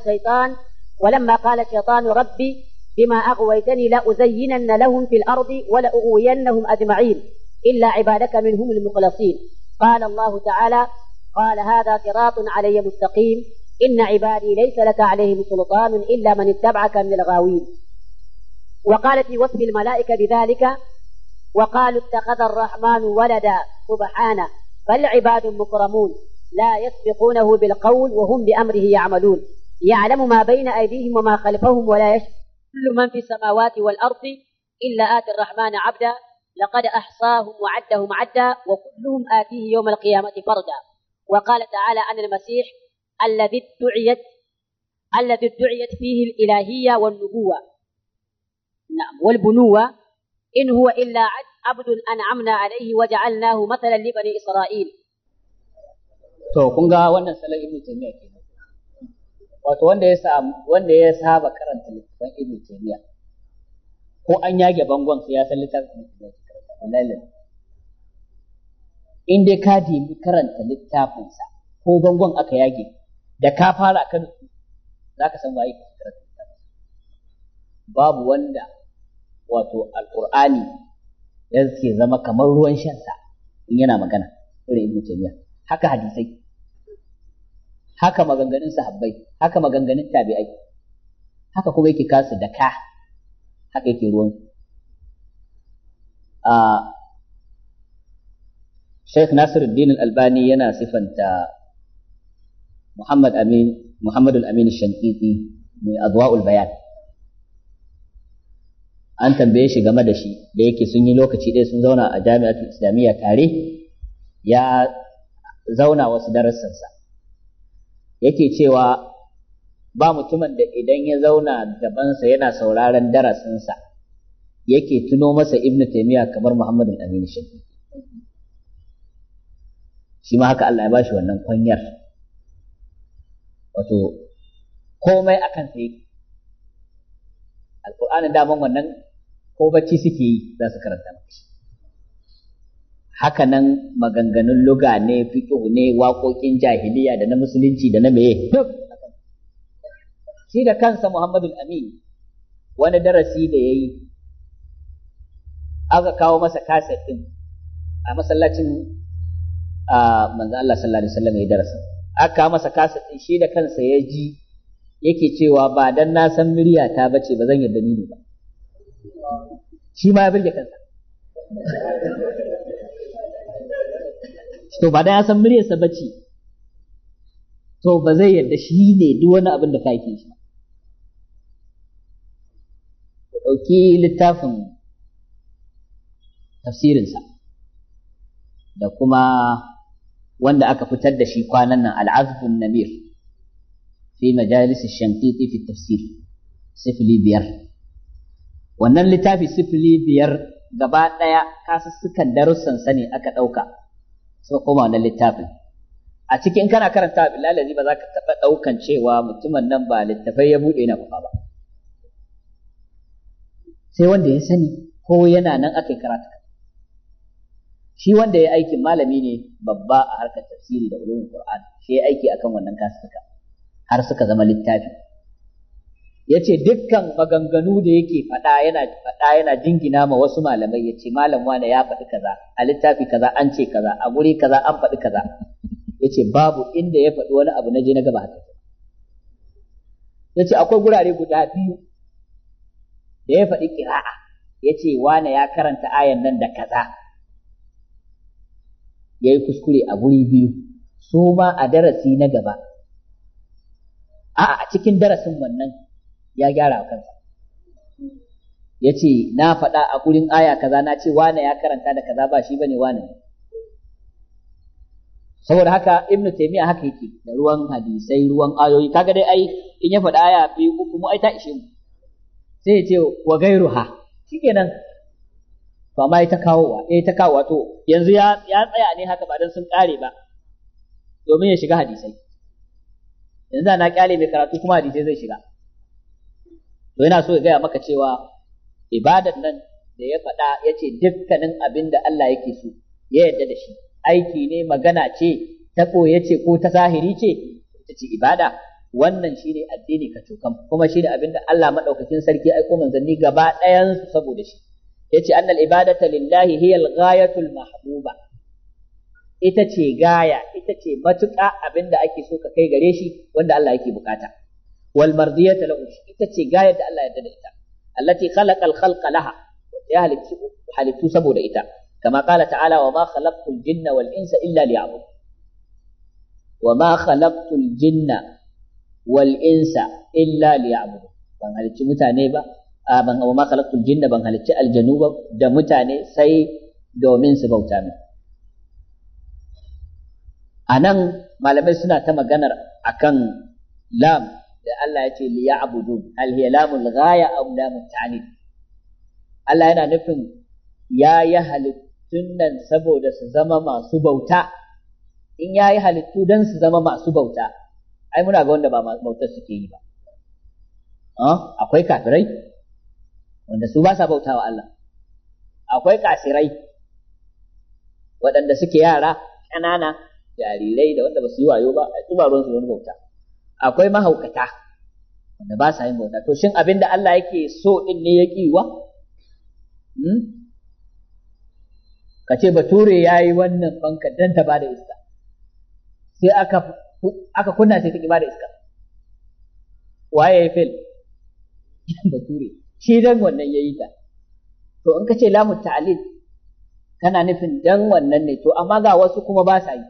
قال الشيطان ربي بما أغويتني لأزينن لهم في الأرض ولأغوينهم أجمعين إلا عبادك منهم المخلصين قال الله تعالى قال هذا صراط علي مستقيم إن عبادي ليس لك عليهم سلطان إلا من اتبعك من الغاوين وقال في وصف الملائكة بذلك وقالوا اتخذ الرحمن ولدا سبحانه بل عباد مكرمون لا يسبقونه بالقول وهم بأمره يعملون يعلم ما بين أيديهم وما خلفهم ولا يشك كل من في السماوات والأرض إلا آتي الرحمن عبدا لقد أحصاهم وعدهم عدا وكلهم آتيه يوم القيامة فردا وقال تعالى عن المسيح الذي ادعيت فيه الإلهية والنبوة نعم والبنوة إن هو إلا عبد أنعمنا عليه وجعلناه مثلا لبني إسرائيل. To kun ga wannan salon Ibn Taymiyyah kenan. Wato wanda ya saba karanta littafin Ibn Taymiyyah ko an yage bangon sai ya san littafin Ibn Taymiyyah. in dai ka dibi karanta littafinsa ko bangon aka yage da ka fara kan za ka san waye ka karanta littafin. Babu wanda wato alqur'ani yake zama kamar ruwan shansa in yana magana irin Ibn Taymiyyah. Haka hadisai, haka maganganun sahabbai, haka maganganun tabi'ai, haka kuma yake kasu da ka, haka yake ruwan. Sheikh Nasiruddin Al-Albani yana sifanta Muhammad Al-Amin Shankiti mai Adwa'ul Bayan. An tambaye shi game da shi da yake sun yi lokaci ɗaya sun zauna a Jami'atul Islamiyya tare, ya zauna wasu darussansa. Yake cewa ba mutumin da idan ya zauna gabansa yana sauraron darasinsa yake tuno masa Ibn Taymiyyah kamar Muhammad Al-Amin Shankiti. Shi ma haka Allah ya bashi wannan kwanyar, wato komai akan sa yake. Alƙur'anin daman wannan ko bacci suke yi za su karanta maka. Haka nan maganganun luga ne, fiqh ne, waƙoƙin jahiliya da na musulunci da na meye duk. Shi da kansa Muhammad Al-Amin wani darasi da yayi aka kawo masa kaset din a masallacin manzo Allah sallallahu alaihi wasallam ya darasa. Aka masa kaset din, shi da kansa ya ji yake cewa ba dan na san murya ta bace ba zan yarda ni ne ba. Shi ma ya birge kansa. To ba dan ya san muryarsa bace to ba zai yarda shi ne duk wani abin da ka yake shi. Ku ɗauki littafin tafsirinsa da kuma wanda aka fitar da shi kwanan nan, Al-Azbun Namir fi majalis Shankiti fi tafsir, 05. Wannan littafi 05 gaba ɗaya kasussukan darussan sa ne aka ɗauka suka koma wannan littafin. A cikin kana karanta billahi lazi ba za ka taɓa ɗaukan cewa mutumin nan ba littafai ya buɗe na kufa ba, sai wanda ya sani ko yana nan aka yi karatu. Shi wanda ya aikin malami ne babba a harkar tafsiri da ulumul Qur'an, shi ya aiki akan wannan kasuka har suka zama littafi. Yace dukkan maganganu da yake faɗa yana jingina ma wasu malamai, yace malam wane ya faɗi kaza a littafi kaza, an ce kaza a guri kaza an faɗi kaza. Yace babu inda ya faɗi wani abu na je na gaba haka. Yace akwai gurare guda biyu da ya faɗi qira'a, yace wane ya karanta ayan nan da kaza, yayi kuskure a guri biyu, su ma a darasi na gaba a cikin darasin wannan ya gyara kansa. Yace na faɗa a gurin aya kaza na ce wane ya karanta da kaza ba shi bane wane. Saboda haka Ibn Taymiyyah haka yake da ruwan hadisai, ruwan ayoyi. Kaga dai ai in ya faɗa aya biyu uku mu ai ta ishe mu, sai ya ce wa gairuha, shikenan. To amma ita kawowa to yanzu ya tsaya ne haka ba dan sun kare ba, domin ya shiga hadisai. Yanzu na kyale mai karatu kuma hadisai zai shiga. To yana so ya gaya maka cewa ibadan nan da ya faɗa ya ce dukkanin abin da Allah yake so ya yarda da shi, aiki ne, magana ce, ta ɓoye ce ko ta zahiri ce, ita ce ibada. Wannan shine addini ka cokam, kuma shine abin da Allah madaukakin sarki ya aiko manzanni gaba ɗayan su saboda shi. Yace annal ibadata lillahi hiya al-ghayatul mahbuba, ita ce gaya, ita ce matuƙa abin da ake so ka kai gare shi wanda Allah yake bukata. Wal mardiyata lahu, ita ce gayar da Allah ya yarda da ita, allati khalaqa al-khalqa laha, ya halittu saboda ita. Kama qala ta'ala wa ma khalaqtul jinna wal insa illa liya'budun. Wa ma khalaqtul jinna wal insa illa liya'budun. Ban halicci mutane ba, wa ma khalaqtul jinna, ban halicci aljanu ba da mutane sai domin su bauta min. Anan malamai suna ta maganar akan lam da Allah ya ce liya'budun, hal hiya lamul ghaya aw lamut ta'lil. Allah yana nufin ya yi halittun nan saboda su zama masu bauta. In ya yi halittu don su zama masu bauta, ai muna ga wanda ba bautar suke yi ba. Akwai kafirai wanda su ba sa bauta wa Allah, akwai kasirai waɗanda suke yara ƙanana jarirai da wanda ba su yi wayo ba a tuba ruwan su wani bauta akwai mahaukata wanda ba sa yin bauta to shin abin da Allah yake so din ne ya kiwa ka ce bature ya yi wannan fanka dan ta bada iska sai aka kunna sai ta ki bada iska waye ya fil bature shi dan wannan yayi ta to in ka ce lamu ta'lil kana nufin dan wannan ne to amma ga wasu kuma ba sa yi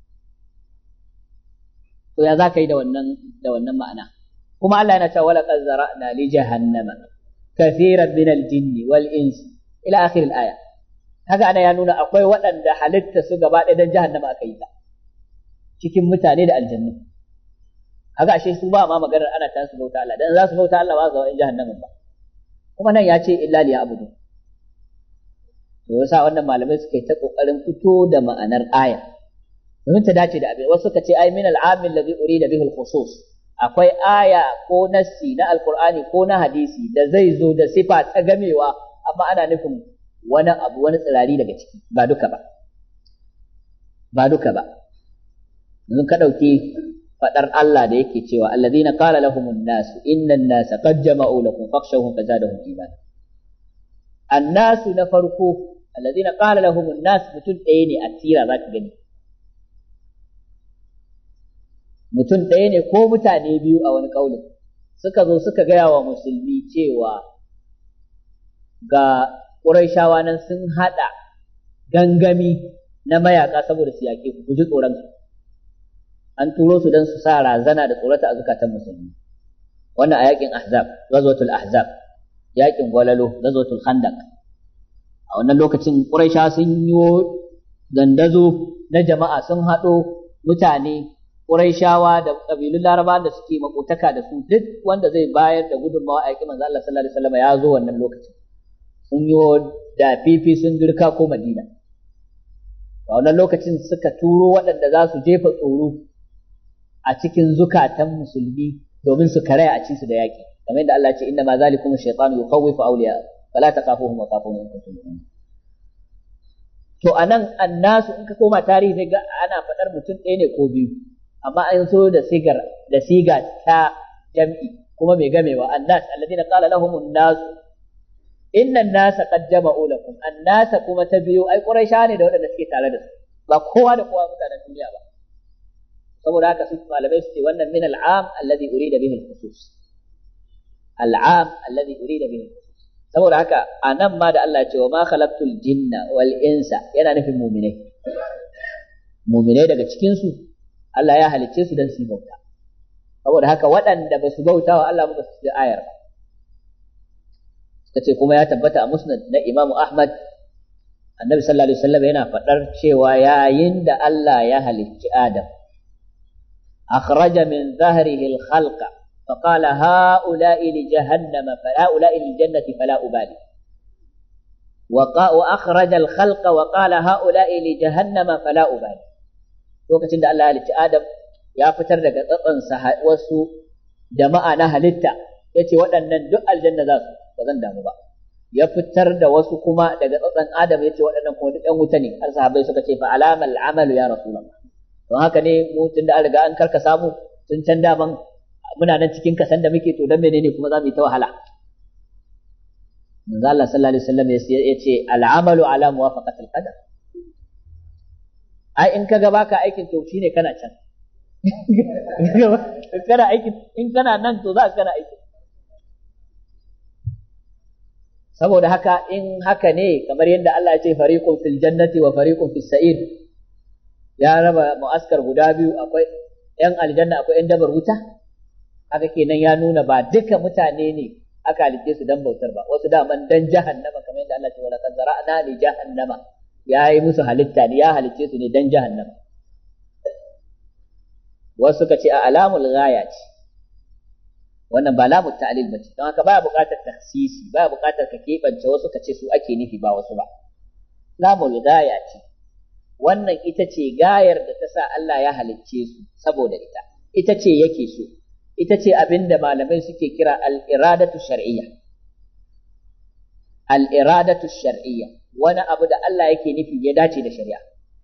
to ya za ka yi da wannan ma'ana kuma Allah yana cewa laqad zara'na li jahannama kathiran min al-jinni wal insi ila akhir al-aya kaga ana ya nuna akwai waɗanda halitta su gaba ɗaya dan jahannama aka yi ta cikin mutane da aljannu kaga ashe su ba ma maganar ana ta su bauta Allah dan za su bauta Allah ba ga wa'in jahannama ba kuma nan ya ce illa li ya'budu to yasa wannan malamai suka yi ta kokarin fito da ma'anar aya domin ta dace da abin wasu suka ce ai min al-amil ladhi urida bihi al-khusus akwai aya ko nassi na alqur'ani ko na hadisi da zai zo da sifa ta gamewa amma ana nufin wani abu wani tsirari daga ciki ba duka ba yanzu ka dauki fadar Allah da yake cewa alladhina qala lahumun nas innan nas qad jama'u lakum fakhshawhum fazadahum imana annasu na farko alladhina qala lahumun nas mutun ɗaya ne a tira zaka gani mutum ɗaya ne ko mutane biyu a wani ƙaunin suka zo suka gaya wa musulmi cewa ga ƙurayshawa nan sun haɗa gangami na mayaƙa saboda su yaƙe ku ji tsoronsu an turo su don su sa razana da tsorata a zukatan musulmi wannan a yaƙin ahzab ghazwatul ahzab yaƙin gwalalo ghazwatul khandaq a wannan lokacin ƙurayshawa sun yi dandazo na jama'a sun haɗo mutane Qurayshawa da kabilun Larabawa da suke makotaka da su duk wanda zai bayar da gudunmawa a yaƙin manzo Allah sallallahu alaihi wasallam ya zo wannan lokacin sun yi da fifi sun girka ko Madina a wannan lokacin suka turo waɗanda za su jefa tsoro a cikin zukatan musulmi domin su karaya a cikin su da yaƙi kamar yadda Allah ya ce inna ma zalikum ash-shaytanu yukhawwifu awliya fala taqafuhum wa khafuni in kuntum mu'minin to anan annasu in ka koma tarihi zai ga ana faɗar mutum ɗaya ne ko biyu amma an so da siga ta jam'i kuma mai gamewa annas alladina qala lahum an-nas inna an-nasa qad jama'u lakum an-nasa kuma ta biyu ai quraisha ne da waɗanda suke tare da su ba kowa da kowa mutanen duniya ba saboda haka su malamai su ce wannan min al-am alladhi urida bihi al-khusus al-am alladhi urida bihi al-khusus saboda haka anan ma da Allah ya ce wa ma khalaqtul jinna wal insa yana nufin mu'minai daga cikin su Allah ya halicce su don su yi bauta saboda haka waɗanda ba su bauta wa Allah ba su ji ayar ba suka ce kuma ya tabbata a musnad na Imam Ahmad annabi sallallahu alaihi wasallam yana faɗar cewa yayin da Allah ya halicci Adam akhraja min dhahrihi al-khalqa فقال هؤلاء لجهنم فهؤلاء للجنة فلا أبالي وأخرج الخلق وقال هؤلاء لجهنم فلا أبالي lokacin da Allah ya halicci Adam ya fitar daga tsatsansa wasu jama'a na halitta yace waɗannan duk aljanna za su ba zan damu ba ya fitar da wasu kuma daga tsatsan Adam yace waɗannan kuma duk ɗan wuta ne har sahabbai suka ce fa alamal amalu ya rasulullah don haka ne mu tunda an riga an karka samu tun can daman muna nan cikin kasan da muke to dan menene kuma za mu yi ta wahala manzo Allah sallallahu alaihi wasallam yace al-amalu ala muwafaqatil qadar ai in kaga baka aikin to shine kana can kana aikin in kana nan to za ka kana aikin saboda haka in haka ne kamar yadda Allah ya ce fariqun fil jannati wa fariqun fis sa'ir ya raba mu'askar guda biyu akwai yan aljanna akwai yan dabar wuta haka kenan ya nuna ba duka mutane ne aka halitte su dan bautar ba wasu daman dan jahannama kamar yadda Allah ya ce wala qad zara'na li jahannama ya yi musu halitta ne ya halicce su ne dan jahannama wasu suka ce a alamul ghaya ce wannan ba lamu ta'lil bace don haka baya buƙatar tahsisi baya buƙatar ka keɓance wasu ka ce su ake nufi ba wasu ba lamul ghaya ce wannan ita ce gayar da ta sa Allah ya halicce su saboda ita ce yake so ita ce abinda malamai suke kira al-iradatu shar'iyya al-iradatu shar'iyya wani abu da Allah yake nufi ya dace da shari'a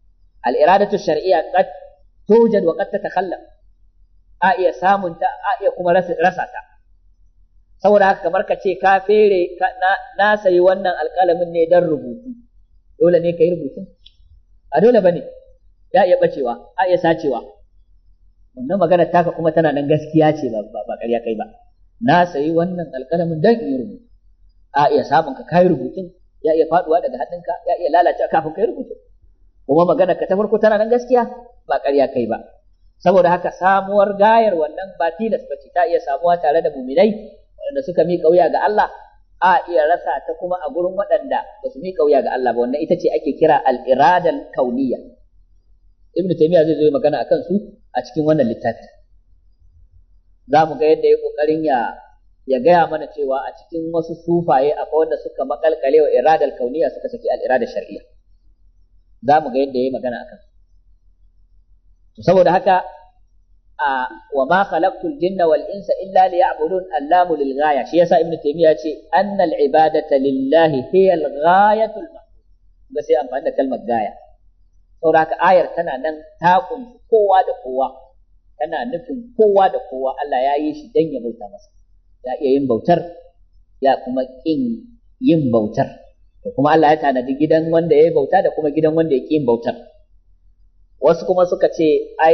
al-iradatu shar'iyya qad tujad wa qad tatakhallaf, a iya samun ta a iya kuma rasa ta. Saboda haka kamar ka ce ka fere na sayi wannan alƙalamin ne dan rubutu, dole ne ka yi rubutun? A dole bane, ya iya bacewa, a iya sacewa. Wannan magana taka kuma tana nan gaskiya ce ba ƙarya kai ba. Na sayi wannan alƙalamin dan in yi rubutu, a iya samun ka kai rubutun, ya iya faduwa daga hannunka, ya iya lalacewa kafin kai rubutu. Kuma magana ka ta farko tana nan gaskiya ba ƙarya kai ba. Saboda haka samuwar gayar wannan ba tilas bace, ta iya samuwa tare da muminai waɗanda suka miƙa wuya ga Allah, a iya rasa ta kuma a gurin waɗanda ba su miƙa wuya ga Allah ba. Wannan ita ce ake kira al-iradal kauniyya. Ibn Taymiyyah zai zo magana akan su a cikin wannan littafi. Za mu ga yadda ya kokarin ya gaya mana cewa a cikin wasu sufaye akwai wanda suka makalkale wa iradal kauniyya suka saki al-iradal shar'iyya. Za mu ga yadda ya magana akan su. Saboda haka wa ma khalaqtul jinna wal insa illa liya'budun, allamu lil ghaya. Shi yasa Ibn Taymiyyah ce anna al ibadata lillahi hiya al ghayatul mahmud, ba sai amfani da kalmar gaya. Saboda haka ayar tana nan ta kunshi kowa da kowa, tana nufin kowa da kowa. Allah ya yi shi dan ya bauta masa, ya iya yin bautar ya kuma kin yin bautar, to kuma Allah ya tanadi gidan wanda ya yi bauta da kuma gidan wanda ya ki yin bautar. Wasu kuma suka ce ai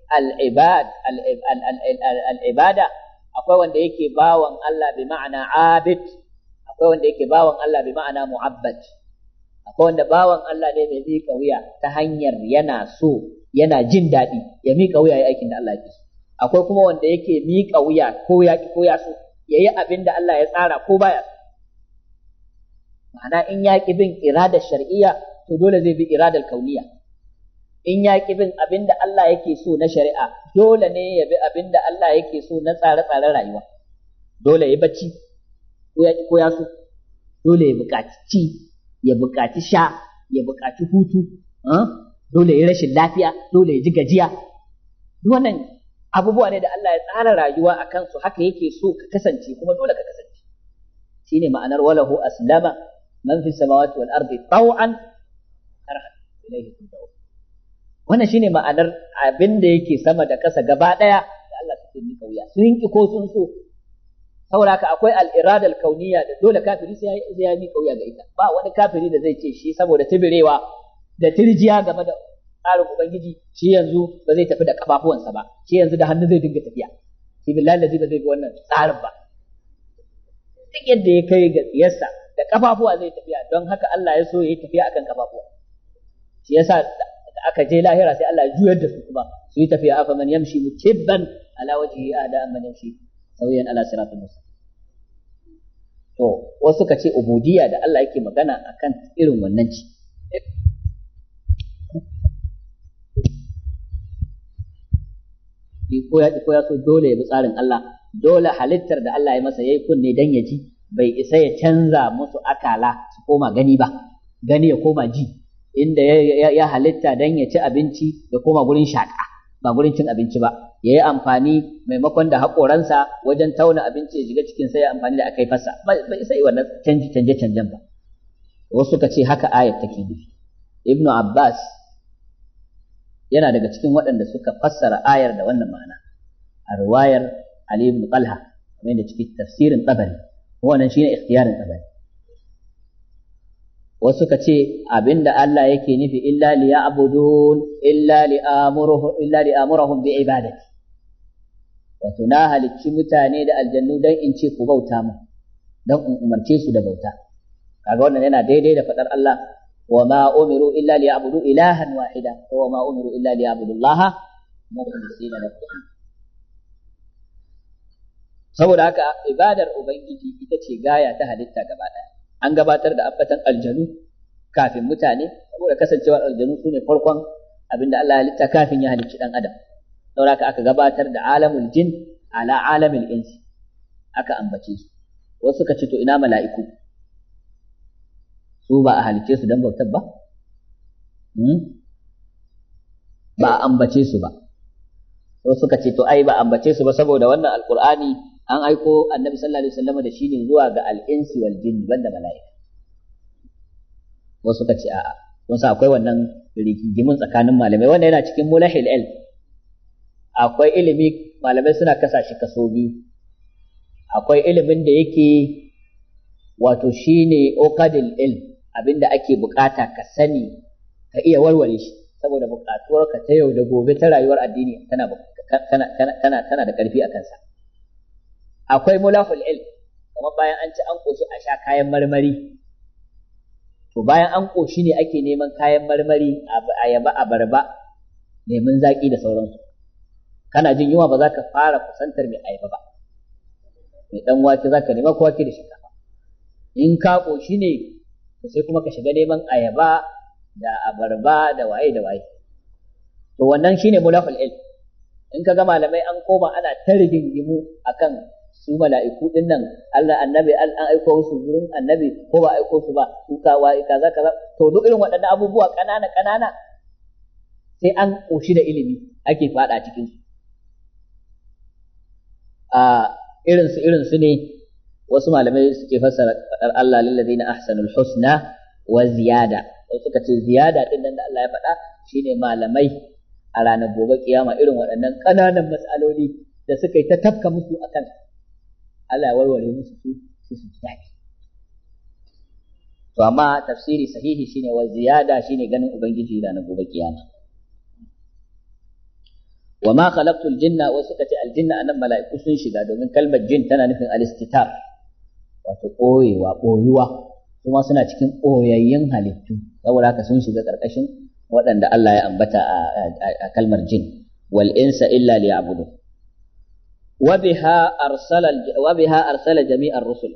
al'ibada akwai wanda yake bawan Allah bi ma'ana abid, akwai wanda yake bawan Allah bi ma'ana mu'abbad. Akwai wanda bawan Allah ne mai miƙa wuya ta hanyar yana so, yana jin daɗi ya miƙa wuya ya aikin da Allah ya so. Akwai kuma wanda yake miƙa wuya ko ya ki ko ya so, ya yi abin da Allah ya tsara ko baya so. Ma'ana in ya ki bin iradar shar'iyya to dole zai bi iradar kauniyya. In ya ƙi bin abin da Allah yake so na shari'a, dole ne ya bi abin da Allah yake so na tsare-tsaren rayuwa. Dole ya bacci, ko ya ƙi ko ya so, dole ya buƙaci ci, ya buƙaci sha, ya buƙaci hutu, dole ya rashin lafiya, dole ya ji gajiya. Wannan abubuwa ne da Allah ya tsara rayuwa a kansu, haka yake so ka kasance, kuma dole ka kasance. Shi ne ma'anar walahu aslama man fi samawati wal ardi taw'an karhan ilayhi turja'un. Wannan shine ma'anar abin da yake sama da ƙasa gaba ɗaya da Allah suke mika wuya, sun ki ko sun so. Saboda haka akwai al-iradal kauniyya da dole kafiri sai ya mika wuya ga ita. Ba wani kafiri da zai ce shi saboda tibirewa da tirjiya game da tsarin ubangiji shi yanzu ba zai tafi da kafafuwansa ba, shi yanzu da hannu zai dinga tafiya. Shi billahi lazi ba zai bi wannan tsarin ba. Duk yadda ya kai ga tsiyarsa da kafafuwa zai tafiya, don haka Allah ya so ya yi tafiya akan kafafuwa. Shi yasa aka je lahira sai Allah ya juyar da su kuma su yi tafiya afa man yamshi mukibban ala wajhihi ada man yamshi sawiyan ala siratul mustaqim. To wasu ka ce ubudiyya da Allah yake magana akan irin wannan ci. Ko ya so dole ya bi tsarin Allah, dole halittar da Allah ya masa yayi kunne dan ya ji, bai isa ya canza musu akala su koma gani ba, gani ya koma ji. Inda ya halitta dan ya ci abinci ya koma gurin shaƙa ba gurin cin abinci ba, ya yi amfani maimakon da haƙoransa wajen tauna abinci ya shiga cikin sai ya amfani da aka yi fasa, bai sai wannan canje-canjen ba. Wasu ka ce haka ayat take nufi. Ibn Abbas yana daga cikin waɗanda suka fassara ayar da wannan ma'ana a riwayar Ali ibn Talha kamar da cikin tafsirin Tabari, wannan shine ikhtiyarin Tabari. Wasu ka ce abinda Allah yake nufi illa liya'budun illa li'amurahum bi ibadati, wato na halicci mutane da aljannu dan in ce ku bauta mu, dan in umarce su da bauta. Kaga wannan yana daidai da fadar Allah wa ma umiru illa liya'budu ilahan wahida wa ma umiru illa liya'budu Allah mukhlisina lahu. Saboda haka ibadar ubangiji ita ce gaya ta halitta gaba daya. An gabatar da ambatan aljanu kafin mutane saboda kasancewar aljanu su ne farkon abinda Allah ya halitta kafin ya halicci dan adam. Saboda aka gabatar da alamul jin ala alamil insi, aka ambace su. Wasu suka ce to ina mala'iku, su ba a halicce su dan bautar ba, ba a ambace su ba. Wasu suka ce to ai ba a ambace su ba saboda wannan alqur'ani an aiko annabi sallallahu alaihi wasallam da shi ne zuwa ga al-insi wal jinn banda mala'ika. Wasu ka ce a'a, wasu akwai wannan rigimin tsakanin malamai wanda yana cikin mulahil ilm. Akwai ilimi malamai suna kasa shi kaso biyu. Akwai ilimin da yake wato shine uqadil ilm, abinda ake bukata ka sani ka iya warware shi saboda bukatuwar ka ta yau da gobe ta rayuwar addini tana da karfi a kansa. Akwai mulahul ilm, kamar bayan an ci an koshi a sha kayan marmari, to bayan an koshi ne ake neman kayan marmari, ayaba, abarba, lemun zaki da sauransu. Kana jin yunwa ba za ka fara kusantar mai ayaba ba, mai dan wake za ka nema ko wake da shinkafa. In ka koshi ne to sai kuma ka shiga neman ayaba da abarba da waye da waye. To wannan shine mulahul ilm. In ka ga malamai an koma ana ta rigingimu akan su mala'iku din nan, Allah annabi an aiko su gurin annabi ko ba aiko su ba, su waye kaza kaza. To duk irin waɗannan abubuwa ƙanana sai an koshi da ilimi ake fada cikin su. Irin su ne wasu malamai suke fassara fadar Allah lil ladina ahsanul husna wa ziyada. Wasu suka ce ziyada din nan da Allah ya faɗa shine malamai a ranar gobe kiyama irin waɗannan ƙananan matsaloli da suka yi ta tafka musu akan Allah ya warware musu su su ji daɗi. To amma tafsiri sahihi shine wa ziyada, shine ganin ubangiji ranar gobe kiyama. wa ma khalaqtul jinna, wasu kace aljinna anan mala'iku sun shiga, domin kalmar jin tana nufin alistitar, wato ɓoyuwa, kuma suna cikin ɓoyayyen halittu, saboda haka sun shiga ƙarƙashin waɗanda Allah ya ambata a kalmar jin. Wal insa illa liya'budu. Wa biha arsala jami'ar rusul.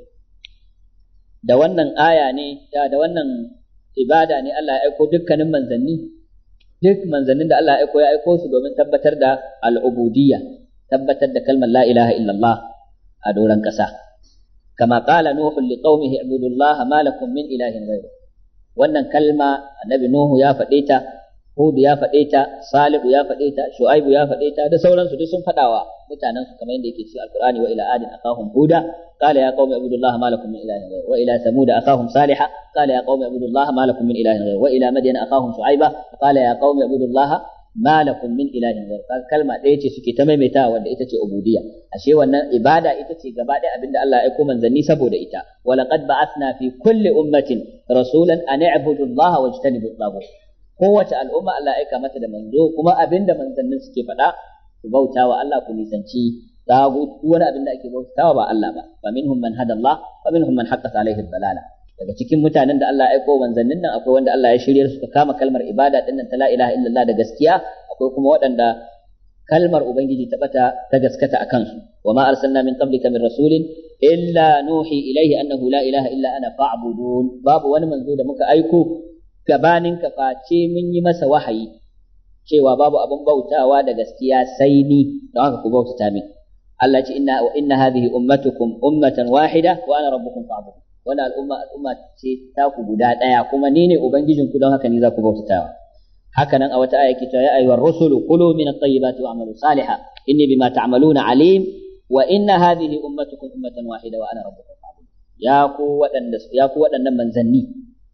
Da wannan aya ne, da wannan ibada ne Allah ya aiko dukkanin manzanni. Duk manzannin da Allah ya aiko su domin tabbatar da al'ubudiyya, tabbatar da kalmar la ilaha illallah a doron ƙasa. Kama qala Nuhu li qaumihi ibudullaha ma lakum min ilahin ghayru. Wannan kalma annabi Nuhu ya faɗe ta, Hud ya faɗe ta, Salihu ya faɗe ta, Shu'aibu ya faɗe ta, da sauransu duk sun faɗawa mutanen su kamar yadda yake cikin Alqur'ani. Wa ila adin akahum Huda qala ya qaumi ibudullaha ma lakum min ilahin ghayru. Wa ila Samud akahum Salihah qala ya qaumi ibudullaha ma lakum min ilahin ghayru. Wa ila Madyan akahum Shu'aiba qala ya qaumi ibudullaha ma lakum min ilahin ghayru. Kalma ɗaya ce suke ta maimaitawa, wanda ita ce ubudiyya. Ashe wannan ibada ita ce gaba ɗaya abinda Allah ya aiko manzanni saboda ita. Wa laqad ba'athna fi kulli ummatin rasulan an i'budu allaha wajtanibu at-taghut. Kowace al'umma Allah ya aika mata da manzo, kuma abinda manzannin suke faɗa, ku bautawa Allah, ku nisanci tagut, wani abinda ake bautawa ba Allah ba. Fa minhum man hada Allah wa minhum man haqqat alaihi ad-dalala. Daga cikin mutanen da Allah ya aiko manzannin nan akwai wanda Allah ya shiryar suka kama kalmar ibada din nan ta la ilaha illallah da gaskiya, akwai kuma waɗanda kalmar ubangiji ta bata ta gaskata akan su. Wa ma arsalna min qablika min rasulin illa nuhi ilaihi annahu la ilaha illa ana fa'budun. Babu wani manzo da muka aiko gabanin ka face mun yi masa wahayi cewa babu abin bautawa da gaskiya sai ni, don haka ku bautata min. Allah ce inna hadhihi ummatukum ummatan wahida wa ana rabbukum fa'budun. Wannan al'umma ce ta ku guda daya, kuma ni ne ubangijin ku, don haka ni za ku bautatawa. Haka nan a wata aya ke cewa ya ayyuhar rusulu kulu min at-tayyibati wa'malu salihan inni bima ta'maluna alim wa inna hadhihi ummatukum ummatan wahida wa ana rabbukum fa'budun. Ya ku waɗannan manzanni,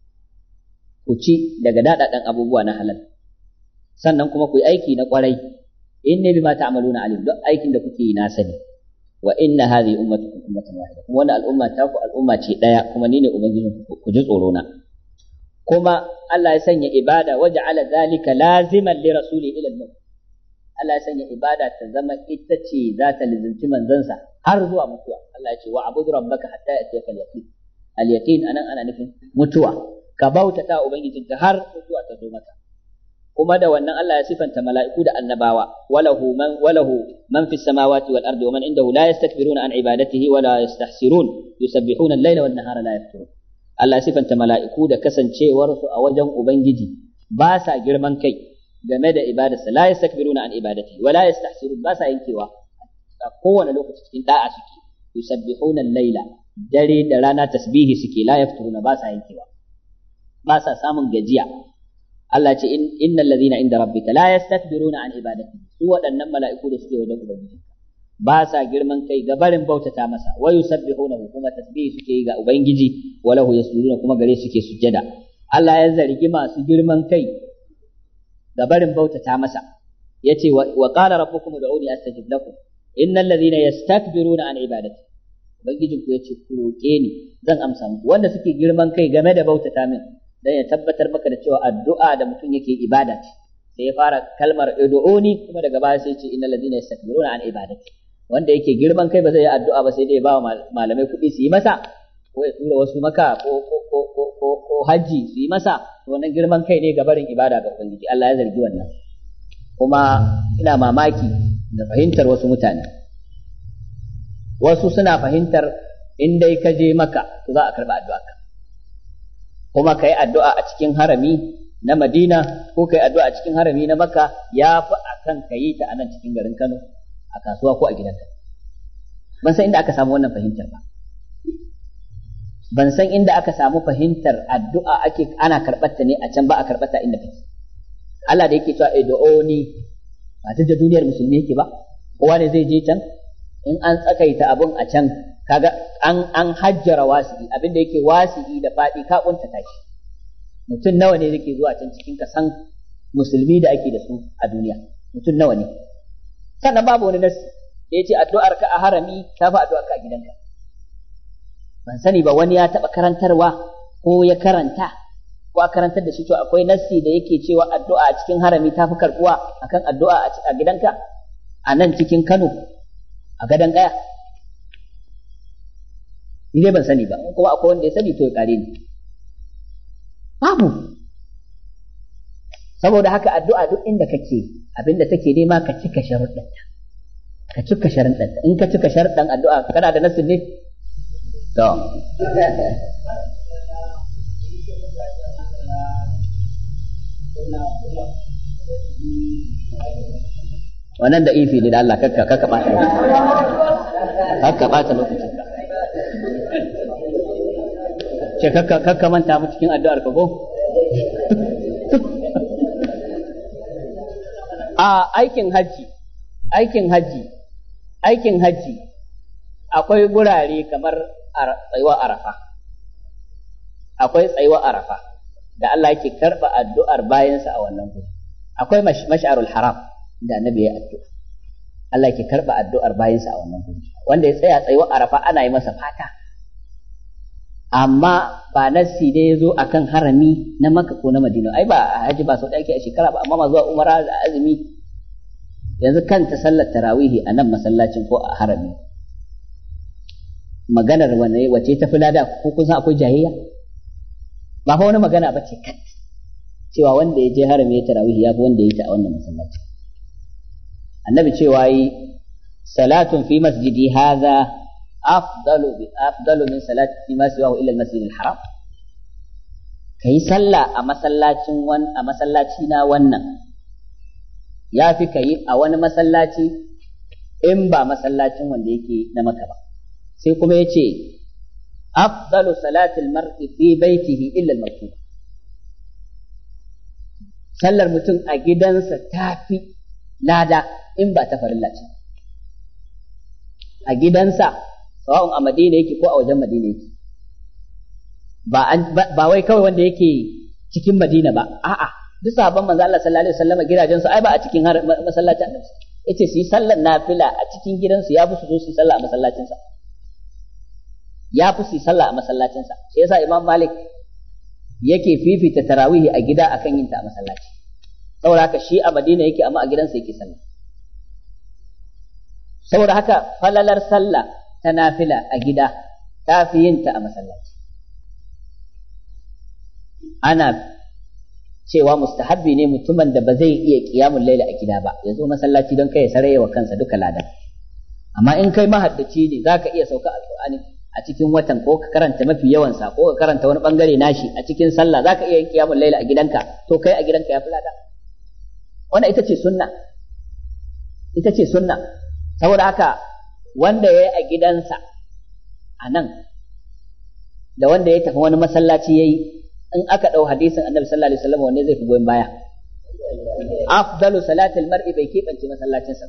ku ci daga daɗaɗɗen abubuwa na halal, sannan kuma ku yi aiki na ƙwarai. Inni bima ta'maluna alim, duk aikin da kuke yi na sani. Wa inna hadhihi ummatukum ummatan wahida, kuma wannan al'umma ta ku al'umma ce ɗaya, kuma ni ne ubangijin ku ji tsoro na. Kuma Allah ya sanya ibada waja'ala dhalika laziman li rasuli ila al-maut. Allah ya sanya ibada ta zama ita ce za ta lizinci manzansa har zuwa mutuwa. Allah ya ce wa abudu rabbaka hatta yatiyaka al-yaqin. Al-yaqin anan ana nufin mutuwa. Ka bautata ubangijinka har mutuwa ta zo maka. Kuma da wannan Allah ya sifanta mala'iku da annabawa, walahu man fis samawati wal ardi wa man indahu la yastakbiruna an ibadatihi wa la yastahsirun yusabbihuna al-laila wan nahara la yafturun. Allah ya sifanta mala'iku da kasancewar su a wajen ubangiji, ba sa girman kai game da ibadarsa, la yastakbiruna an ibadatihi wa la yastahsirun, ba sa yankewa a kowane lokaci cikin da'a suke. Yusabbihuna al-laila, dare da rana tasbihi suke, la yafturuna, ba sa yankewa, ba sa samun gajiya. Allah ce innal ladhina inda rabbika la yastakbiruna an ibadati, su waɗannan mala'iku da suke wajen ubangiji ba sa girman kai ga barin bautata masa. Wa yusabbihunahu, kuma tasbihi suke yi ga ubangiji, wa lahu yasjuduna, kuma gare suke sujjada. Allah ya zargi masu girman kai ga barin bautata masa yace wa qala rabbukum ud'uni astajib lakum innal ladhina yastakbiruna an ibadati ubangijin ku yace ku roke ni zan amsa muku wanda suke girman kai game da bautata min dan ya tabbatar maka da cewa addu'a da mutum yake ibada ce sai ya fara kalmar ud'uni kuma daga baya sai ya ce innal ladhina yastakbiruna an ibadati wanda yake girman kai ba zai yi addu'a ba sai dai ya ba malamai kuɗi su yi masa ko ya tura wasu maka ko hajji su yi masa to wannan girman kai ne ga barin ibada ga ubangiji Allah ya zargi wannan kuma ina mamaki da fahimtar wasu mutane wasu suna fahimtar in dai ka je maka to za a karba addu'a ka kuma kai addu'a a cikin harami na Madina ko kai addu'a a cikin harami na Makka ya fi akan kai ta a nan cikin garin Kano a kasuwa ko a gidanka ban san inda aka samu wannan fahimtar ba ban san inda aka samu fahimtar addu'a ake ana karɓar ta ne a can ba a karɓar ta inda kake Allah da yake cewa ud'uni ba ta da duniyar musulmi yake ba kowa ne zai je can in an tsakaita abun a can kaga an hajjara wasi'i abin da yake wasi'i da faɗi ka kunta tashi mutum nawa ne yake zuwa can cikin kasan musulmi da ake da su a duniya mutum nawa ne sannan babu wani nasi da yace addu'ar ka a harami ta fi addu'ar ka a gidanka ban sani ba wani ya taɓa karantarwa ko ya karanta ko a karantar da shi to akwai nassi da yake cewa addu'a a cikin harami ta fi karɓuwa akan addu'a a gidanka a nan cikin Kano a gadon Gaya ni dai ban sani ba kuma akwai wanda ya sani to ya kare ni babu saboda haka addu'a duk inda kake abinda take nema ka cika sharuɗanta in ka cika sharuɗan addu'a kana da nassin ne to wannan da ifi ne da Allah kakka bata lokacin ce kakka manta mu cikin addu'ar ka ko a aikin haji akwai gurare kamar tsayuwa arafa da Allah yake karba addu'ar bayansa a wannan guri akwai mash'arul haram da annabi ya addu'a Allah yake karba addu'ar bayansa a wannan guri wanda ya tsaya tsayuwa arafa ana yi masa fata amma ba nassi ne yazo akan harami na Makka ko na Madina ai ba haji ba sau da ake a shekara ba amma ma zuwa umara da azumi yanzu kanta sallar tarawihi a nan masallacin ko a harami maganar wanne wace ta fi lada ko kun san akwai jahiliya ba fa wani magana ba ce kat cewa wanda ya je harami ya tarawihi ya fi wanda ya yi ta a wannan masallaci annabi cewa yi salatun fi masjidi hadha afdalu min salati fi ma siwahu illa al-masjid al-haram kai sallah a masallaci na wannan ya fi kai a wani masallaci in ba masallacin wanda yake na Makka ba sai kuma yace afdalu salatil mar'i fi baitihi illa al-maktuba sallar mutum a gidansa tafi lada in ba ta farilla ce a gidansa sawa'un a Madina yake ko a wajen Madina yake ba wai kawai wanda yake cikin Madina ba a'a duk sahabban manzo Allah sallallahu alaihi wasallam gidajensu ai ba a cikin masallacin Annabi yace su yi sallar nafila a cikin gidansu ya fi su zo su yi sallah a masallacinsa shi yasa Imam Malik yake fifita tarawihi a gida akan yin ta a masallaci saboda haka shi a Madina yake amma a gidansa yake sallah saboda haka falalar sallah ta nafila a gida ta fi yin ta a masallaci ana cewa mustahabbi ne mutumin da ba zai iya qiyamul laila a gida ba ya zo masallaci don kai ya sarayewa kansa duka ladan amma in kai mahaddaci ne zaka iya sauka alqur'ani a cikin watan ko ka karanta mafi yawan sa ko ka karanta wani bangare nashi a cikin sallah zaka iya yin qiyamul laila a gidanka to kai a gidanka ya fi lada wannan ita ce sunna saboda haka wanda ya yi a gidansa a nan da wanda ya tafi wani masallaci ya yi in aka ɗau hadisin annabi sallallahu alaihi wasallam wanne zai fi goyon baya afdalu salatil mar'i bai keɓance masallacinsa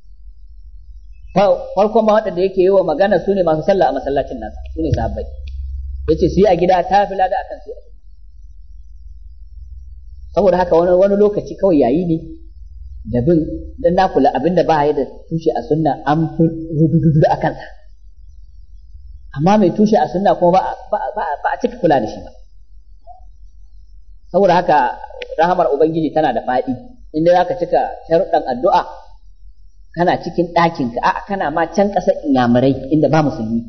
farkon ma waɗanda yake yi wa magana su ne masu sallah a masallacin nasa su ne sahabbai yace su yi a gida ta fi lada akan su yi a gida saboda haka wani lokaci kawai yayi ne da bin dan na kula abinda ba ya da tushe a sunna an fi rududu a kansa, amma mai tushe a sunna kuma ba a cika kula da shi ba. Saboda haka rahamar ubangiji tana da faɗi, inda zaka cika sharuɗan addu'a kana cikin ɗakinka, a'a kana ma can ƙasar inyamurai inda ba musulmi,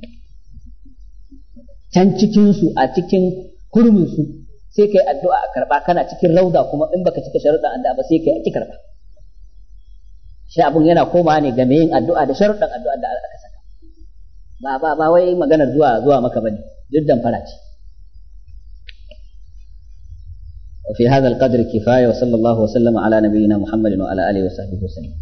can cikinsu a cikin kurminsu sai kai addu'a a karɓa, kana cikin rauda kuma in baka cika sharuɗan addu'a ba sai kai a ki karɓa. Shi abun yana komawa ne game yin addu'a da sharuɗan addu'a da aka saka, ba wai maganar zuwa maka bane, duk damfara ce. وفي هذا القدر كفاية، وصلى الله وسلم على نبينا محمد وعلى آله وصحبه وسلم.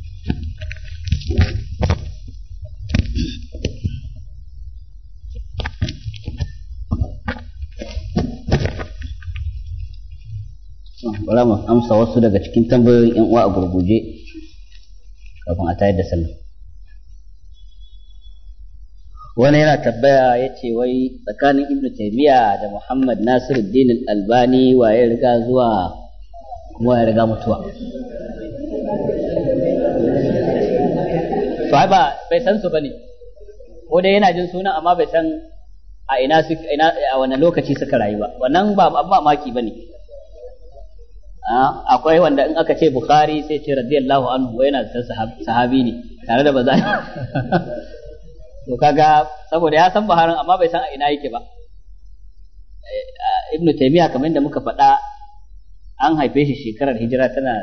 Bala mu amsa wasu daga cikin tambayoyin 'yan uwa a gurguje kafin a tayar da sallah. Wani yana tabbaya ya ce wai tsakanin Ibn Taymiyyah da Muhammad Nasiruddin Al-Albani wa ya riga zuwa kuma ya riga mutuwa. To ai bai san su bane, ko dai yana jin sunan amma bai san a ina a wani lokaci suka rayu ba. Wannan ba maki bane. Akwai wanda in aka ce Bukhari sai ce radiyallahu anhu, yana da sahabi ne tare da baza. To kaga saboda ya san Buharin amma bai san a ina yake ba. Ibn Taymiyyah kamar yadda muka faɗa an haife shi shekarar hijira tana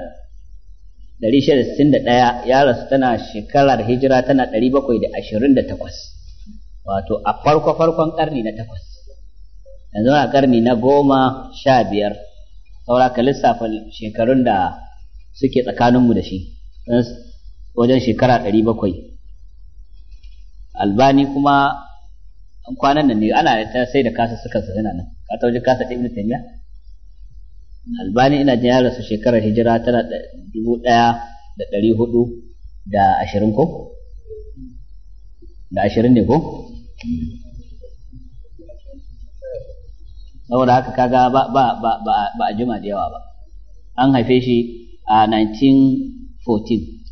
661, ya rasu tana shekarar hijira tana 728, wato a farkon karni na 8, yanzu a karni na 15, saura ka lissafa shekarun da suke tsakaninmu da shi wajen shekara 700. Albani kuma kwanan nan ne ana ta sai da kasa suka yana nan, ka ta wajen kasa ta Ibn Taymiyyah. Albani ina jin ya rasu shekarar hijira tana 1420 ko da 20 ne ko, saboda haka kaga ba a jima da yawa ba. An haife shi a 1914.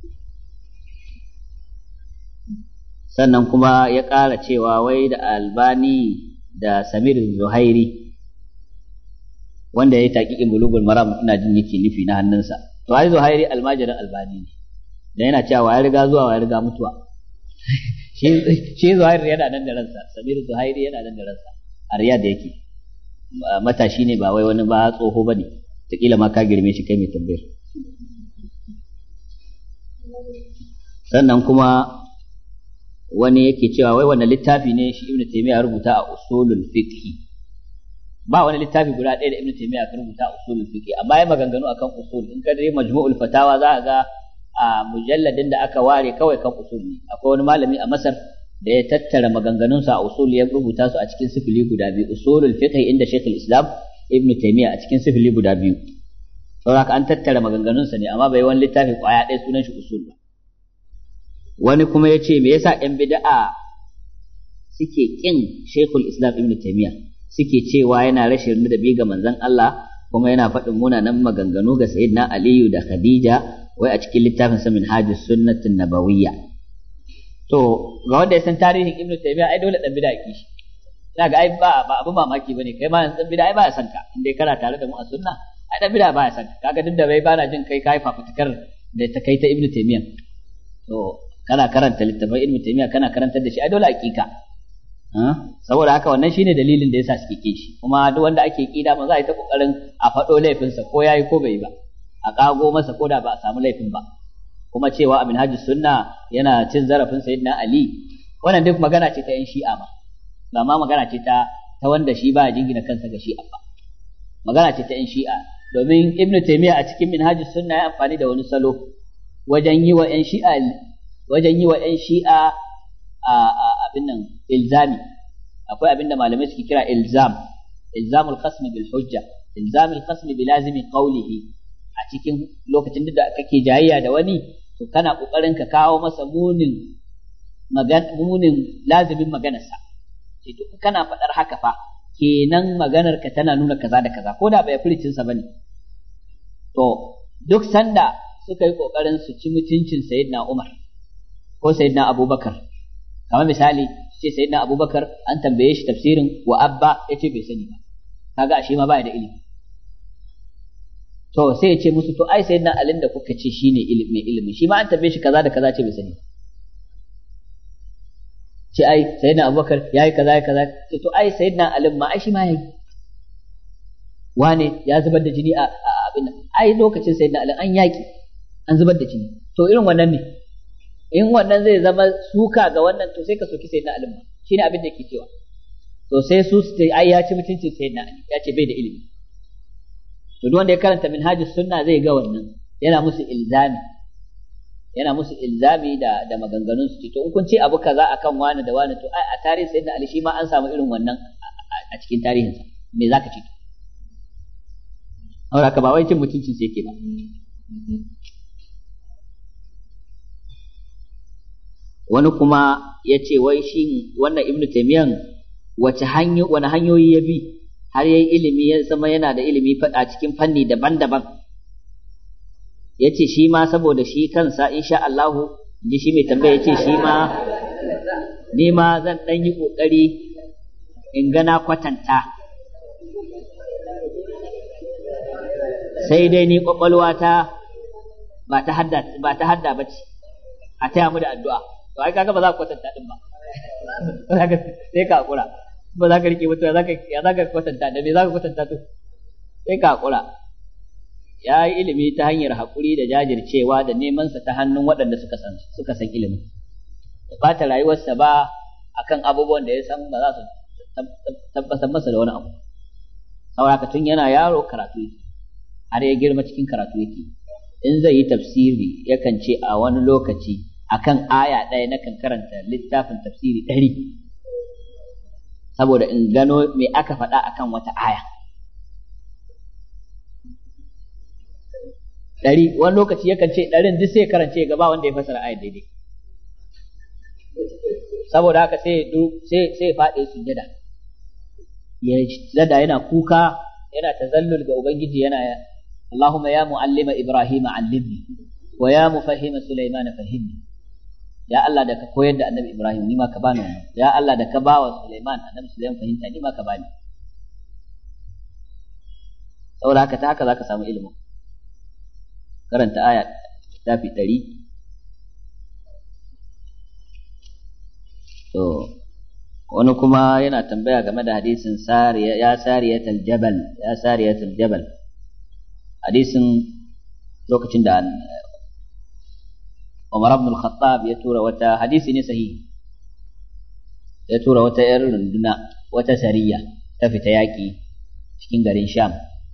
Sannan kuma ya ƙara cewa wai da Albani da Samir Zuhairi wanda ya yi taƙiƙin Bulugul Maram ina jin yake nufi na hannunsa. To ai Zuhairi almajirin Albani ne, da yana cewa ya riga zuwa ya riga mutuwa. Shi Zuhairi yana nan da ransa, Samir Zuhairi yana nan da ransa, a Riyadh yake. Matashi ne ba wai wani ba tsoho ba ne, taƙila ma ka girme shi kai mai tambayar. Sannan kuma wani yake cewa wai wannan littafi ne shi Ibn Taymiyyah rubuta a usulul fiqh. Ba wani littafi guda ɗaya da Ibn Taymiyyah ya rubuta a usulul fiqh, amma ya maganganu akan usul. In ka dai majmu'ul fatawa za ka ga a mujalladin da aka ware kawai kan usul ne. Akwai wani malami a Masar da ya tattara maganganunsa a usul, ya rubuta su a cikin sifili guda biyu, usulul fiqh inda Shaykhul Islam Ibn Taymiyyah a cikin sifili guda biyu. Saboda an tattara maganganunsa ne, amma bai wani littafi kwaya ɗaya sunan shi usul ba. Wani kuma ya ce me yasa ‘yan bida'a suke ƙin Shaykhul Islam Ibn Taymiyyah, suke cewa yana rashin ladabi ga manzon Allah kuma yana faɗin munanan maganganu ga Sayyidina Aliyu da Khadija, wai a cikin littafin sa Minhajus Sunnatin Nabawiyya. To ga wanda ya san tarihin Ibn Taymiyyah ai dole dan bida'a ki shi. Ina ga ai ba abu mamaki bane, kai ma dan bida'a ai ba ya san ka, inda kana tare da mu a sunna ai dan bida'a ba ya san ka. Kaga duk da bai bana jin kai fafutukar da ta kai ta Ibn Taymiyyah. To kana karanta littafin Ibn Taymiyyah kana karantar da shi ai dole hakika, saboda haka wannan shine dalilin da yasa suke kin shi. Kuma duk wanda ake kida ma za a yi ta kokarin a faɗo laifinsa ko yayi ko bai ba, a kago masa ko da ba a samu laifin ba. Kuma cewa a Minhajus Sunna yana cin zarafin Sayyidina Ali, wannan duk magana ce ta yan Shi'a ba ma magana ce ta wanda shi ba jingina kansa ga Shi'a ba, magana ce ta yan Shi'a. Domin Ibn Taymiyyah a cikin Minhajus Sunna ya amfani da wani salo wajen yi wa yan Shi'a abin nan ilzami. Akwai abin da malamai suke kira ilzamul qasmi bil hujja, ilzamul qasmi bi lazimi qawlihi. A cikin lokacin da kake jayayya da wani, to kana kokarin ka kawo masa munin lazimin maganarsa. Sai to kana faɗar haka fa kenan maganar ka tana nuna kaza da kaza, ko da bai furcin sa bane. to duk sanda suka yi kokarin su ci mutuncin sayyidina Umar ko sayyidina Abubakar, kamar misali ce sayyidina Abubakar an tambaye shi tafsirin wa abba yace bai sani ba, kaga ashe ma ba da ilimi. To sai ya ce musu to ai sayyidina Ali da kuka ce shine ilimi ilimi, shi ma an tambaye shi kaza da kaza ce bai sani. Ce ai sayyidina Abubakar yayi kaza yayi kaza, ce to ai sayyidina Ali ma ai shi ma yayi. Wane ya zubar da jini a abin nan, ai lokacin sayyidina Ali an yaki an zubar da jini. To irin wannan ne, in wannan zai zama suka ga wannan to sai ka soki sayyidina Ali ma, shine abin da yake cewa. To sai su ce ai ya ci mutuncin sayyidina Ali, ya ce bai da ilimi. To duk wanda ya karanta minhajus sunna zai ga wannan, yana musu ilzami da maganganun su. To in kun ce abu kaza akan wani da wani, to ai a tarihin sayyidina Ali shi ma an samu irin wannan a cikin tarihinsa, me zaka ce? Aure ka ba wai cin mutuncin sai yake ba. Wani kuma ya ce wai shi wannan Ibn Taymiyyah wani hanyoyi ya bi har yayi ilimi ya zama yana da ilimi a cikin fanni daban-daban. Ya ce shi ma saboda shi kansa insha Allahu, ji shi mai tambaya ya ce shi ma ni ma zan ɗan yi ƙoƙari in gana kwatanta, sai dai ni ƙwaƙwalwata ba ta hadda ba ce, a taya mu da addu'a. To ai kaga ba za ka kwatanta din ba, sai ka hakura. Ba za ka rike mutu ya za ka kwatanta, da me za ka kwatanta to sai ka hakura. Ya yi ilimi ta hanyar haƙuri da jajircewa da neman sa ta hannun waɗanda suka san ilimin. Ya ɓata rayuwarsa ba akan abubuwan da ya san ba za su tabbatar masa da wani abu. Saboda tun yana yaro karatu yake, har ya girma cikin karatu yake. In zai yi tafsiri yakan ce a wani lokaci akan aya ɗaya na kan karanta littafin tafsiri 100, saboda in gano me aka faɗa akan wata aya 100. Wani lokaci yakan ce 100 duk sai karance ga ba wanda ya fasara ayar daidai, saboda haka sai faɗi sujada, ya sujada yana kuka, yana tazallul ga ubangiji, yana Allahumma ya muallima Ibrahim allimni wa ya mufahhima Sulaiman fahimni. Ya Allah da ka koyar da annabi Ibrahim ni ma ka bani wannan, ya Allah da ka bawa Sulaiman annabi Sulaiman fahimta ni ma ka bani. Saboda haka ta haka zaka samu ilimi. Karanta aya tafi 100. To wani kuma yana tambaya game da hadisin sariyatul jabal, hadisin lokacin da Umar ibn al-Khattab ya tura wata, hadisi ne sahihi, ya tura wata ‘yar runduna, wata sariya ta fita yaƙi cikin garin Sham.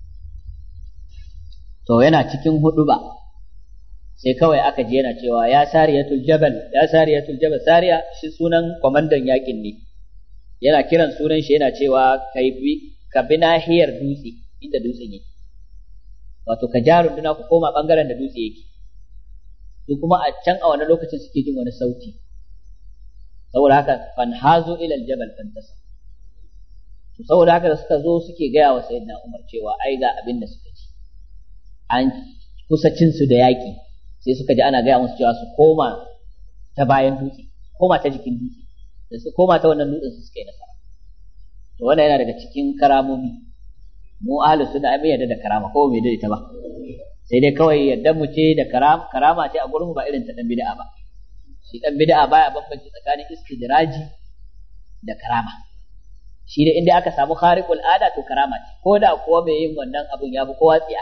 To yana cikin huɗuba sai kawai aka ji yana cewa ya sariyatul jabal, ya sariyatul jabal. Sariya shi sunan kwamandan yaƙin ne, yana kiran sunan shi yana cewa ka bi nahiyar dutse inda dutsen yake, wato ka ja runduna ku koma ɓangaren da dutse yake. Su kuma a can a wani lokacin suke jin wani sauti, saboda haka fanhazu ila aljabal fantasa. To saboda haka da suka zo suke gaya wa sayyidina Umar cewa ai ga abin da suka ji, an kusa cin su da yaƙi, sai suka ji ana gaya musu cewa su koma ta bayan dutse, koma ta jikin dutse, da su koma ta wannan dutsen su suka yi nasara. To wannan yana daga cikin karamomi. Mu ahlus sunna ai yarda da karama, ko bai yarda ita ba, sai dai kawai yadda mu ce da karama ce a gurin ba irin ta dan bid'a ba. Shi dan bid'a baya bambanci tsakanin istidraji da karama. Shi da inda aka samu khariqul ada to karama ce, ko da kuwa mai yin wannan abun ya fi kowa tsiya.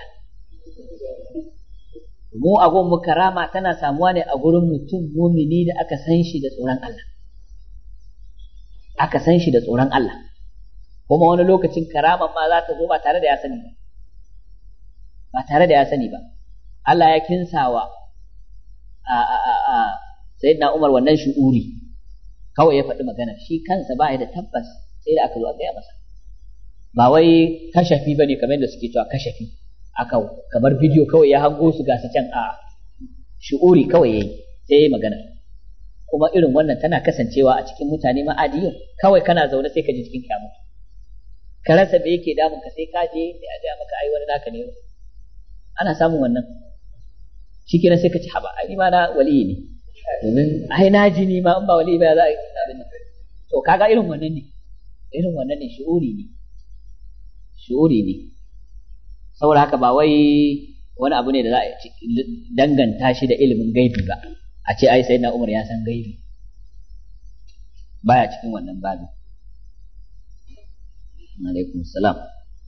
Mu a gun mu karama tana samuwa ne a gurin mutum mumini da aka san shi da tsoron Allah, aka san shi da tsoron Allah. Kuma wani lokacin karaman ma za ta zo ba tare da ya sani ba, Allah ya kinsawa sayyidina Umar wannan shu'uri, kawai ya faɗi magana, shi kansa ba ya da tabbas sai da aka zo a gaya masa. Ba wai kashafi bane kamar da suke cewa kashafi, aka kamar bidiyo kawai ya hango su gasa can, a shu'uri kawai yayi sai yayi magana. Kuma irin wannan tana kasancewa a cikin mutane ma'adiyun, kawai kana zaune sai ka ji cikin kyamu, ka rasa me yake damun ka, sai ka je sai a ga maka ai wani naka ne ana samun wannan shikenan sai ka ci haba ai ma na wali ne domin ai na ji ni ma in ba wali ba za a yi abin nan to kaga irin wannan ne shu'uri ne saboda haka ba wai wani abu ne da za a danganta shi da ilimin gaibi ba a ce ai sayyidina Umar ya san gaibi baya cikin wannan babu. Alaikum salam.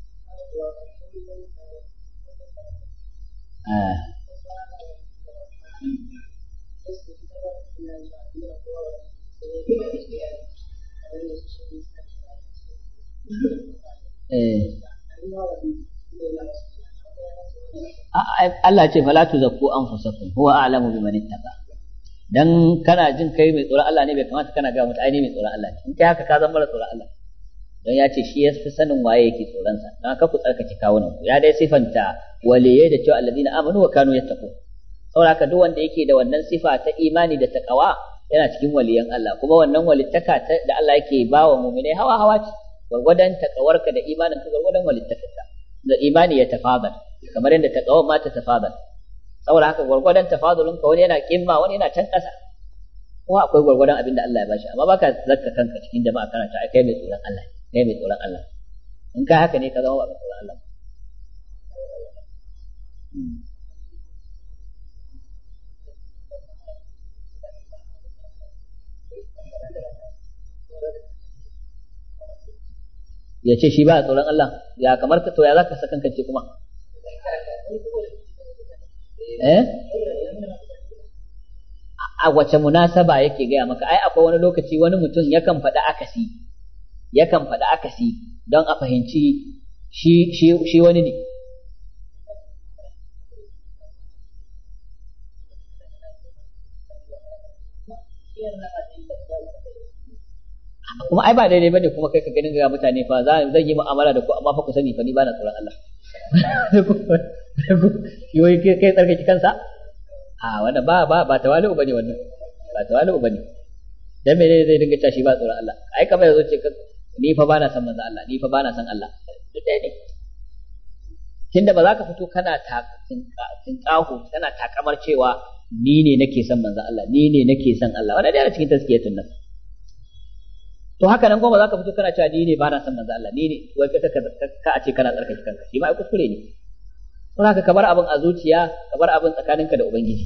Allah ce fala tuzakku anfusakum huwa a'lamu biman ittaqa. Dan kana jin kai mai tsoron Allah ne bai kamata kana ga mutu ai ne mai tsoron Allah in kai haka ka zama mara tsoron Allah. Don ya ce shi ya fi sanin waye yake tsoron sa. Dan haka ku tsarkake kawunan ku. Ya dai sifanta waliyai da cewa alladina amanu wa kanu yattaqun. Saboda haka duk wanda yake da wannan sifa ta imani da taqwa yana cikin waliyan Allah kuma wannan walittaka da Allah yake bawa mu'minai hawa ce. Gwargwadon taqawarka da imaninka gwargwadon walittakarka. Da imani ya tafadal kamar yadda taqwa ma ta tafadal. Saboda haka gwargwadon tafadulunka wani yana kimma wani yana can ƙasa kuma akwai gwargwadon abin da Allah ya bashi amma baka zakka kanka cikin jama'a kana ta kai mai tsoron Allah kai mai tsoron Allah in ka haka ne ka zama ba mai tsoron Allah ya ce shi ba a tsoron Allah ya kamar ka to ya zaka sakankance kuma a wace munasaba yake gaya maka ai akwai wani lokaci wani mutum yakan faɗa akasi don a fahimci shi wani ne kuma ai ba daidai bane kuma kai ka ganin ga mutane fa zan yi mu'amala da ku amma fa ku sani fa ni ba na tsoron Allah yoyi kai tsarkake kansa a wannan ba tawali'u bane wannan ba tawali'u bane dan me zai dinga cewa shi ba tsoron Allah ai kamar yazo ce ni fa bana san manzo Allah ni fa bana san Allah duk dai ne tunda ba za ka fito kana tinkahu kana takamar cewa ni ne nake san manzo Allah ni ne nake san Allah wannan dai a cikin tazkiyatun nafs to haka nan kuma za ka fito kana cewa ni ne bana san manzo Allah ni ne wai ka a ce kana tsarkake kanka shi ma ai kuskure ne don haka ka bar abin a zuciya ka bar abin tsakaninka da ubangiji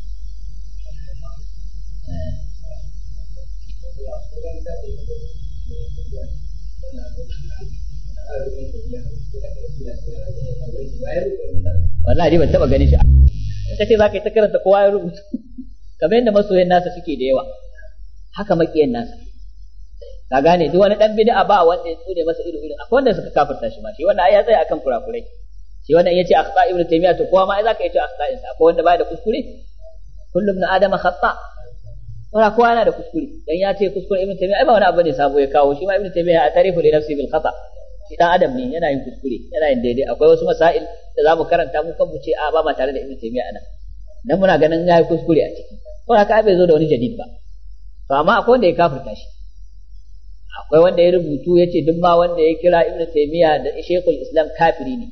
wallahi ban taba ganin shi kace za ka yi ta karanta kowa ya rubuta kamar yadda masoyan nasa suke da yawa haka makiyan nasa ka gane duk wani dan bid'a ba wanda ya tsune masa ido akwai wanda suka kafirta shi ma shi wannan ai ya tsaya akan kurakurai shi wannan yace akhta ibnu taymiya to kowa ma ai zaka yace akhta insa akwai wanda baya da kuskure kullu ibn adama khata wala kowa yana da kuskure dan ya ce kuskure ibnu taymiya ai ba wani abu ne sabo ya kawo shi ma ibnu taymiya a tarifu li nafsi bil khata shi dan adam ne yana yin kuskure yana yin daidai akwai wasu masail da zamu karanta mu kan mu ce a ba ma tare da ibnu taymiya anan dan muna ganin yayi kuskure a ciki to haka bai zo da wani jadid ba to amma akwai wanda ya kafirta shi akwai wanda ya rubutu ya ce duk ma wanda ya kira ibnu taymiya da shaykhul islam kafiri ne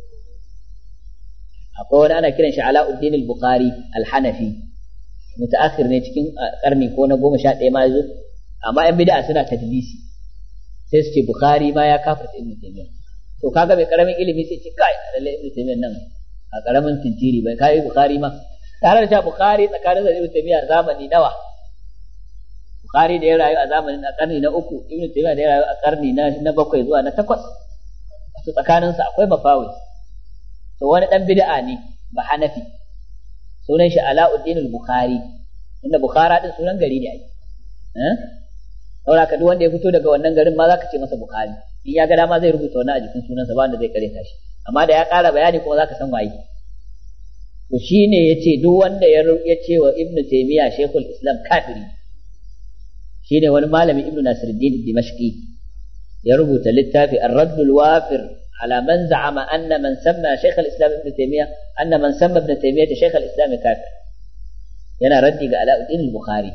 akwai wani ana kiran shi alauddin al-bukhari al-hanafi mutaakhir ne cikin karni ko na 11 ma yazo amma yan bid'a suna tadlisi sai su ce bukhari ma ya kafirta ibnu taymiya to kaga mai karamin ilimi sai ce kai lalle ibnu taymiya nan a karamin tintiri bai kai bukhari ma tare da cewa bukhari tsakanin da ibnu taymiya zamani nawa Bukhari da ya rayu a zamanin a karni na 3 Ibn Taymiyyah da ya rayu a karni na 7 zuwa na 8 to tsakanin sa akwai mafawi to wani dan bid'a ne ba Hanafi sunan shi Alauddin al-Bukhari inda Bukhara din sunan gari ne ai saboda ka duk wanda ya fito daga wannan garin ma zaka ce masa Bukhari in ya ga dama zai rubuta wannan a jikin sunansa ba wanda zai kare shi amma da ya ƙara bayani kuma zaka san waye to shine yace duk wanda ya ce wa Ibn Taymiyyah Sheikhul Islam kafiri shine wani malami Ibn Nasiruddin Dimashqi ya rubuta littafi Ar-Radd al-Wafir ala man za'ama anna man samma Sheikh al-Islam Ibn Taymiyyah anna man samma Ibn Taymiyyah Sheikh al-Islam kafir yana raddi ga Alauddin al-Bukhari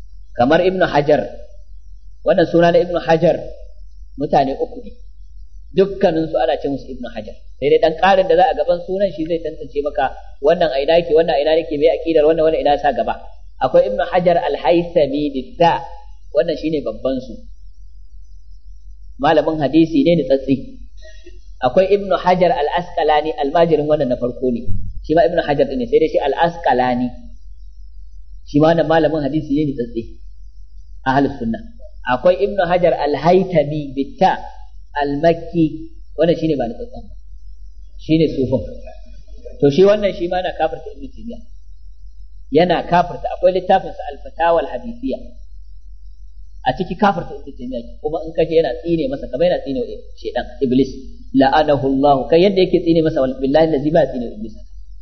kamar Ibn Hajar wannan suna na Ibn Hajar mutane uku ne dukkanin su ana ce musu ibnu hajar, sai dai dan karin da za a gaban sunan shi zai tantance maka wannan a ina yake, wannan a ina yake, mai aqidar wannan ina sa gaba. Akwai ibnu hajar al-haythami ditta, wannan shine babban su, malamin hadisi ne da tsatsi. Akwai ibnu hajar al-asqalani, almajirin wannan na farko ne, shi ma ibnu hajar ne, sai dai shi al-asqalani shi ma wannan malamin hadisi ne da tsatsi, ahlus sunna. Akwai ibnu hajar al-haythami bitta al-makki, wannan shine ba da tsatsan ba, shine sufin. To shi wannan shi ma na kafirta ibnu taymiya, yana kafirta. Akwai littafin sa al-fatawa al-hadithiyya, a ciki kafirta ibnu taymiya, kuma in kaje yana tsine masa kamar yana tsine shedan iblis, la'anahu Allah, kai yadda yake tsine masa, billahi allazi ba tsine iblis,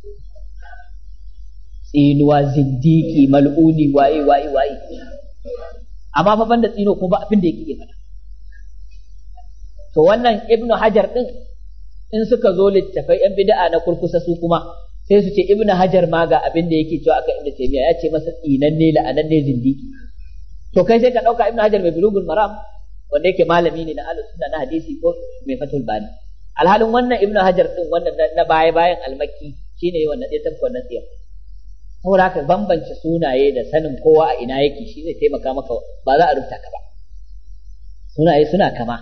tsinuwa, zindiki, mal'uni, waye amma fa banda tsino kuma ba abin da yake yi fada. To wannan ibnu hajar din in suka zo littafai yan bid'a na kurkusa su kuma sai su ce ibnu hajar ma ga abin da yake cewa akan ibnu taymiya, ya ce masa tsinanne, la'ananne, zindiki. To kai sai ka dauka ibnu hajar mai bulugul maram wanda yake malami ne na ahlus sunna na hadisi ko mai fatul bari, alhalin wannan ibnu hajar din wannan na baya bayan al-makki shine wannan dai tafkon nan tsiya. Saboda haka bambance sunaye da sanin kowa a ina yake shi zai taimaka maka, ba za a rubuta ka ba. Sunaye suna kama,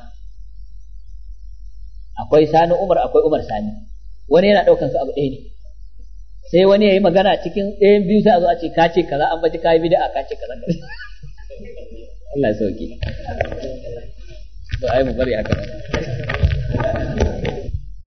akwai Sani Umar, akwai Umar Sani, wani yana daukan su abu ɗaya ne, sai wani yayi magana cikin ɗayan biyu sai a zo a ce ka ce kaza, an baji kai bid'a, ka ce kaza. Allah ya sauke. To ai mu bari haka.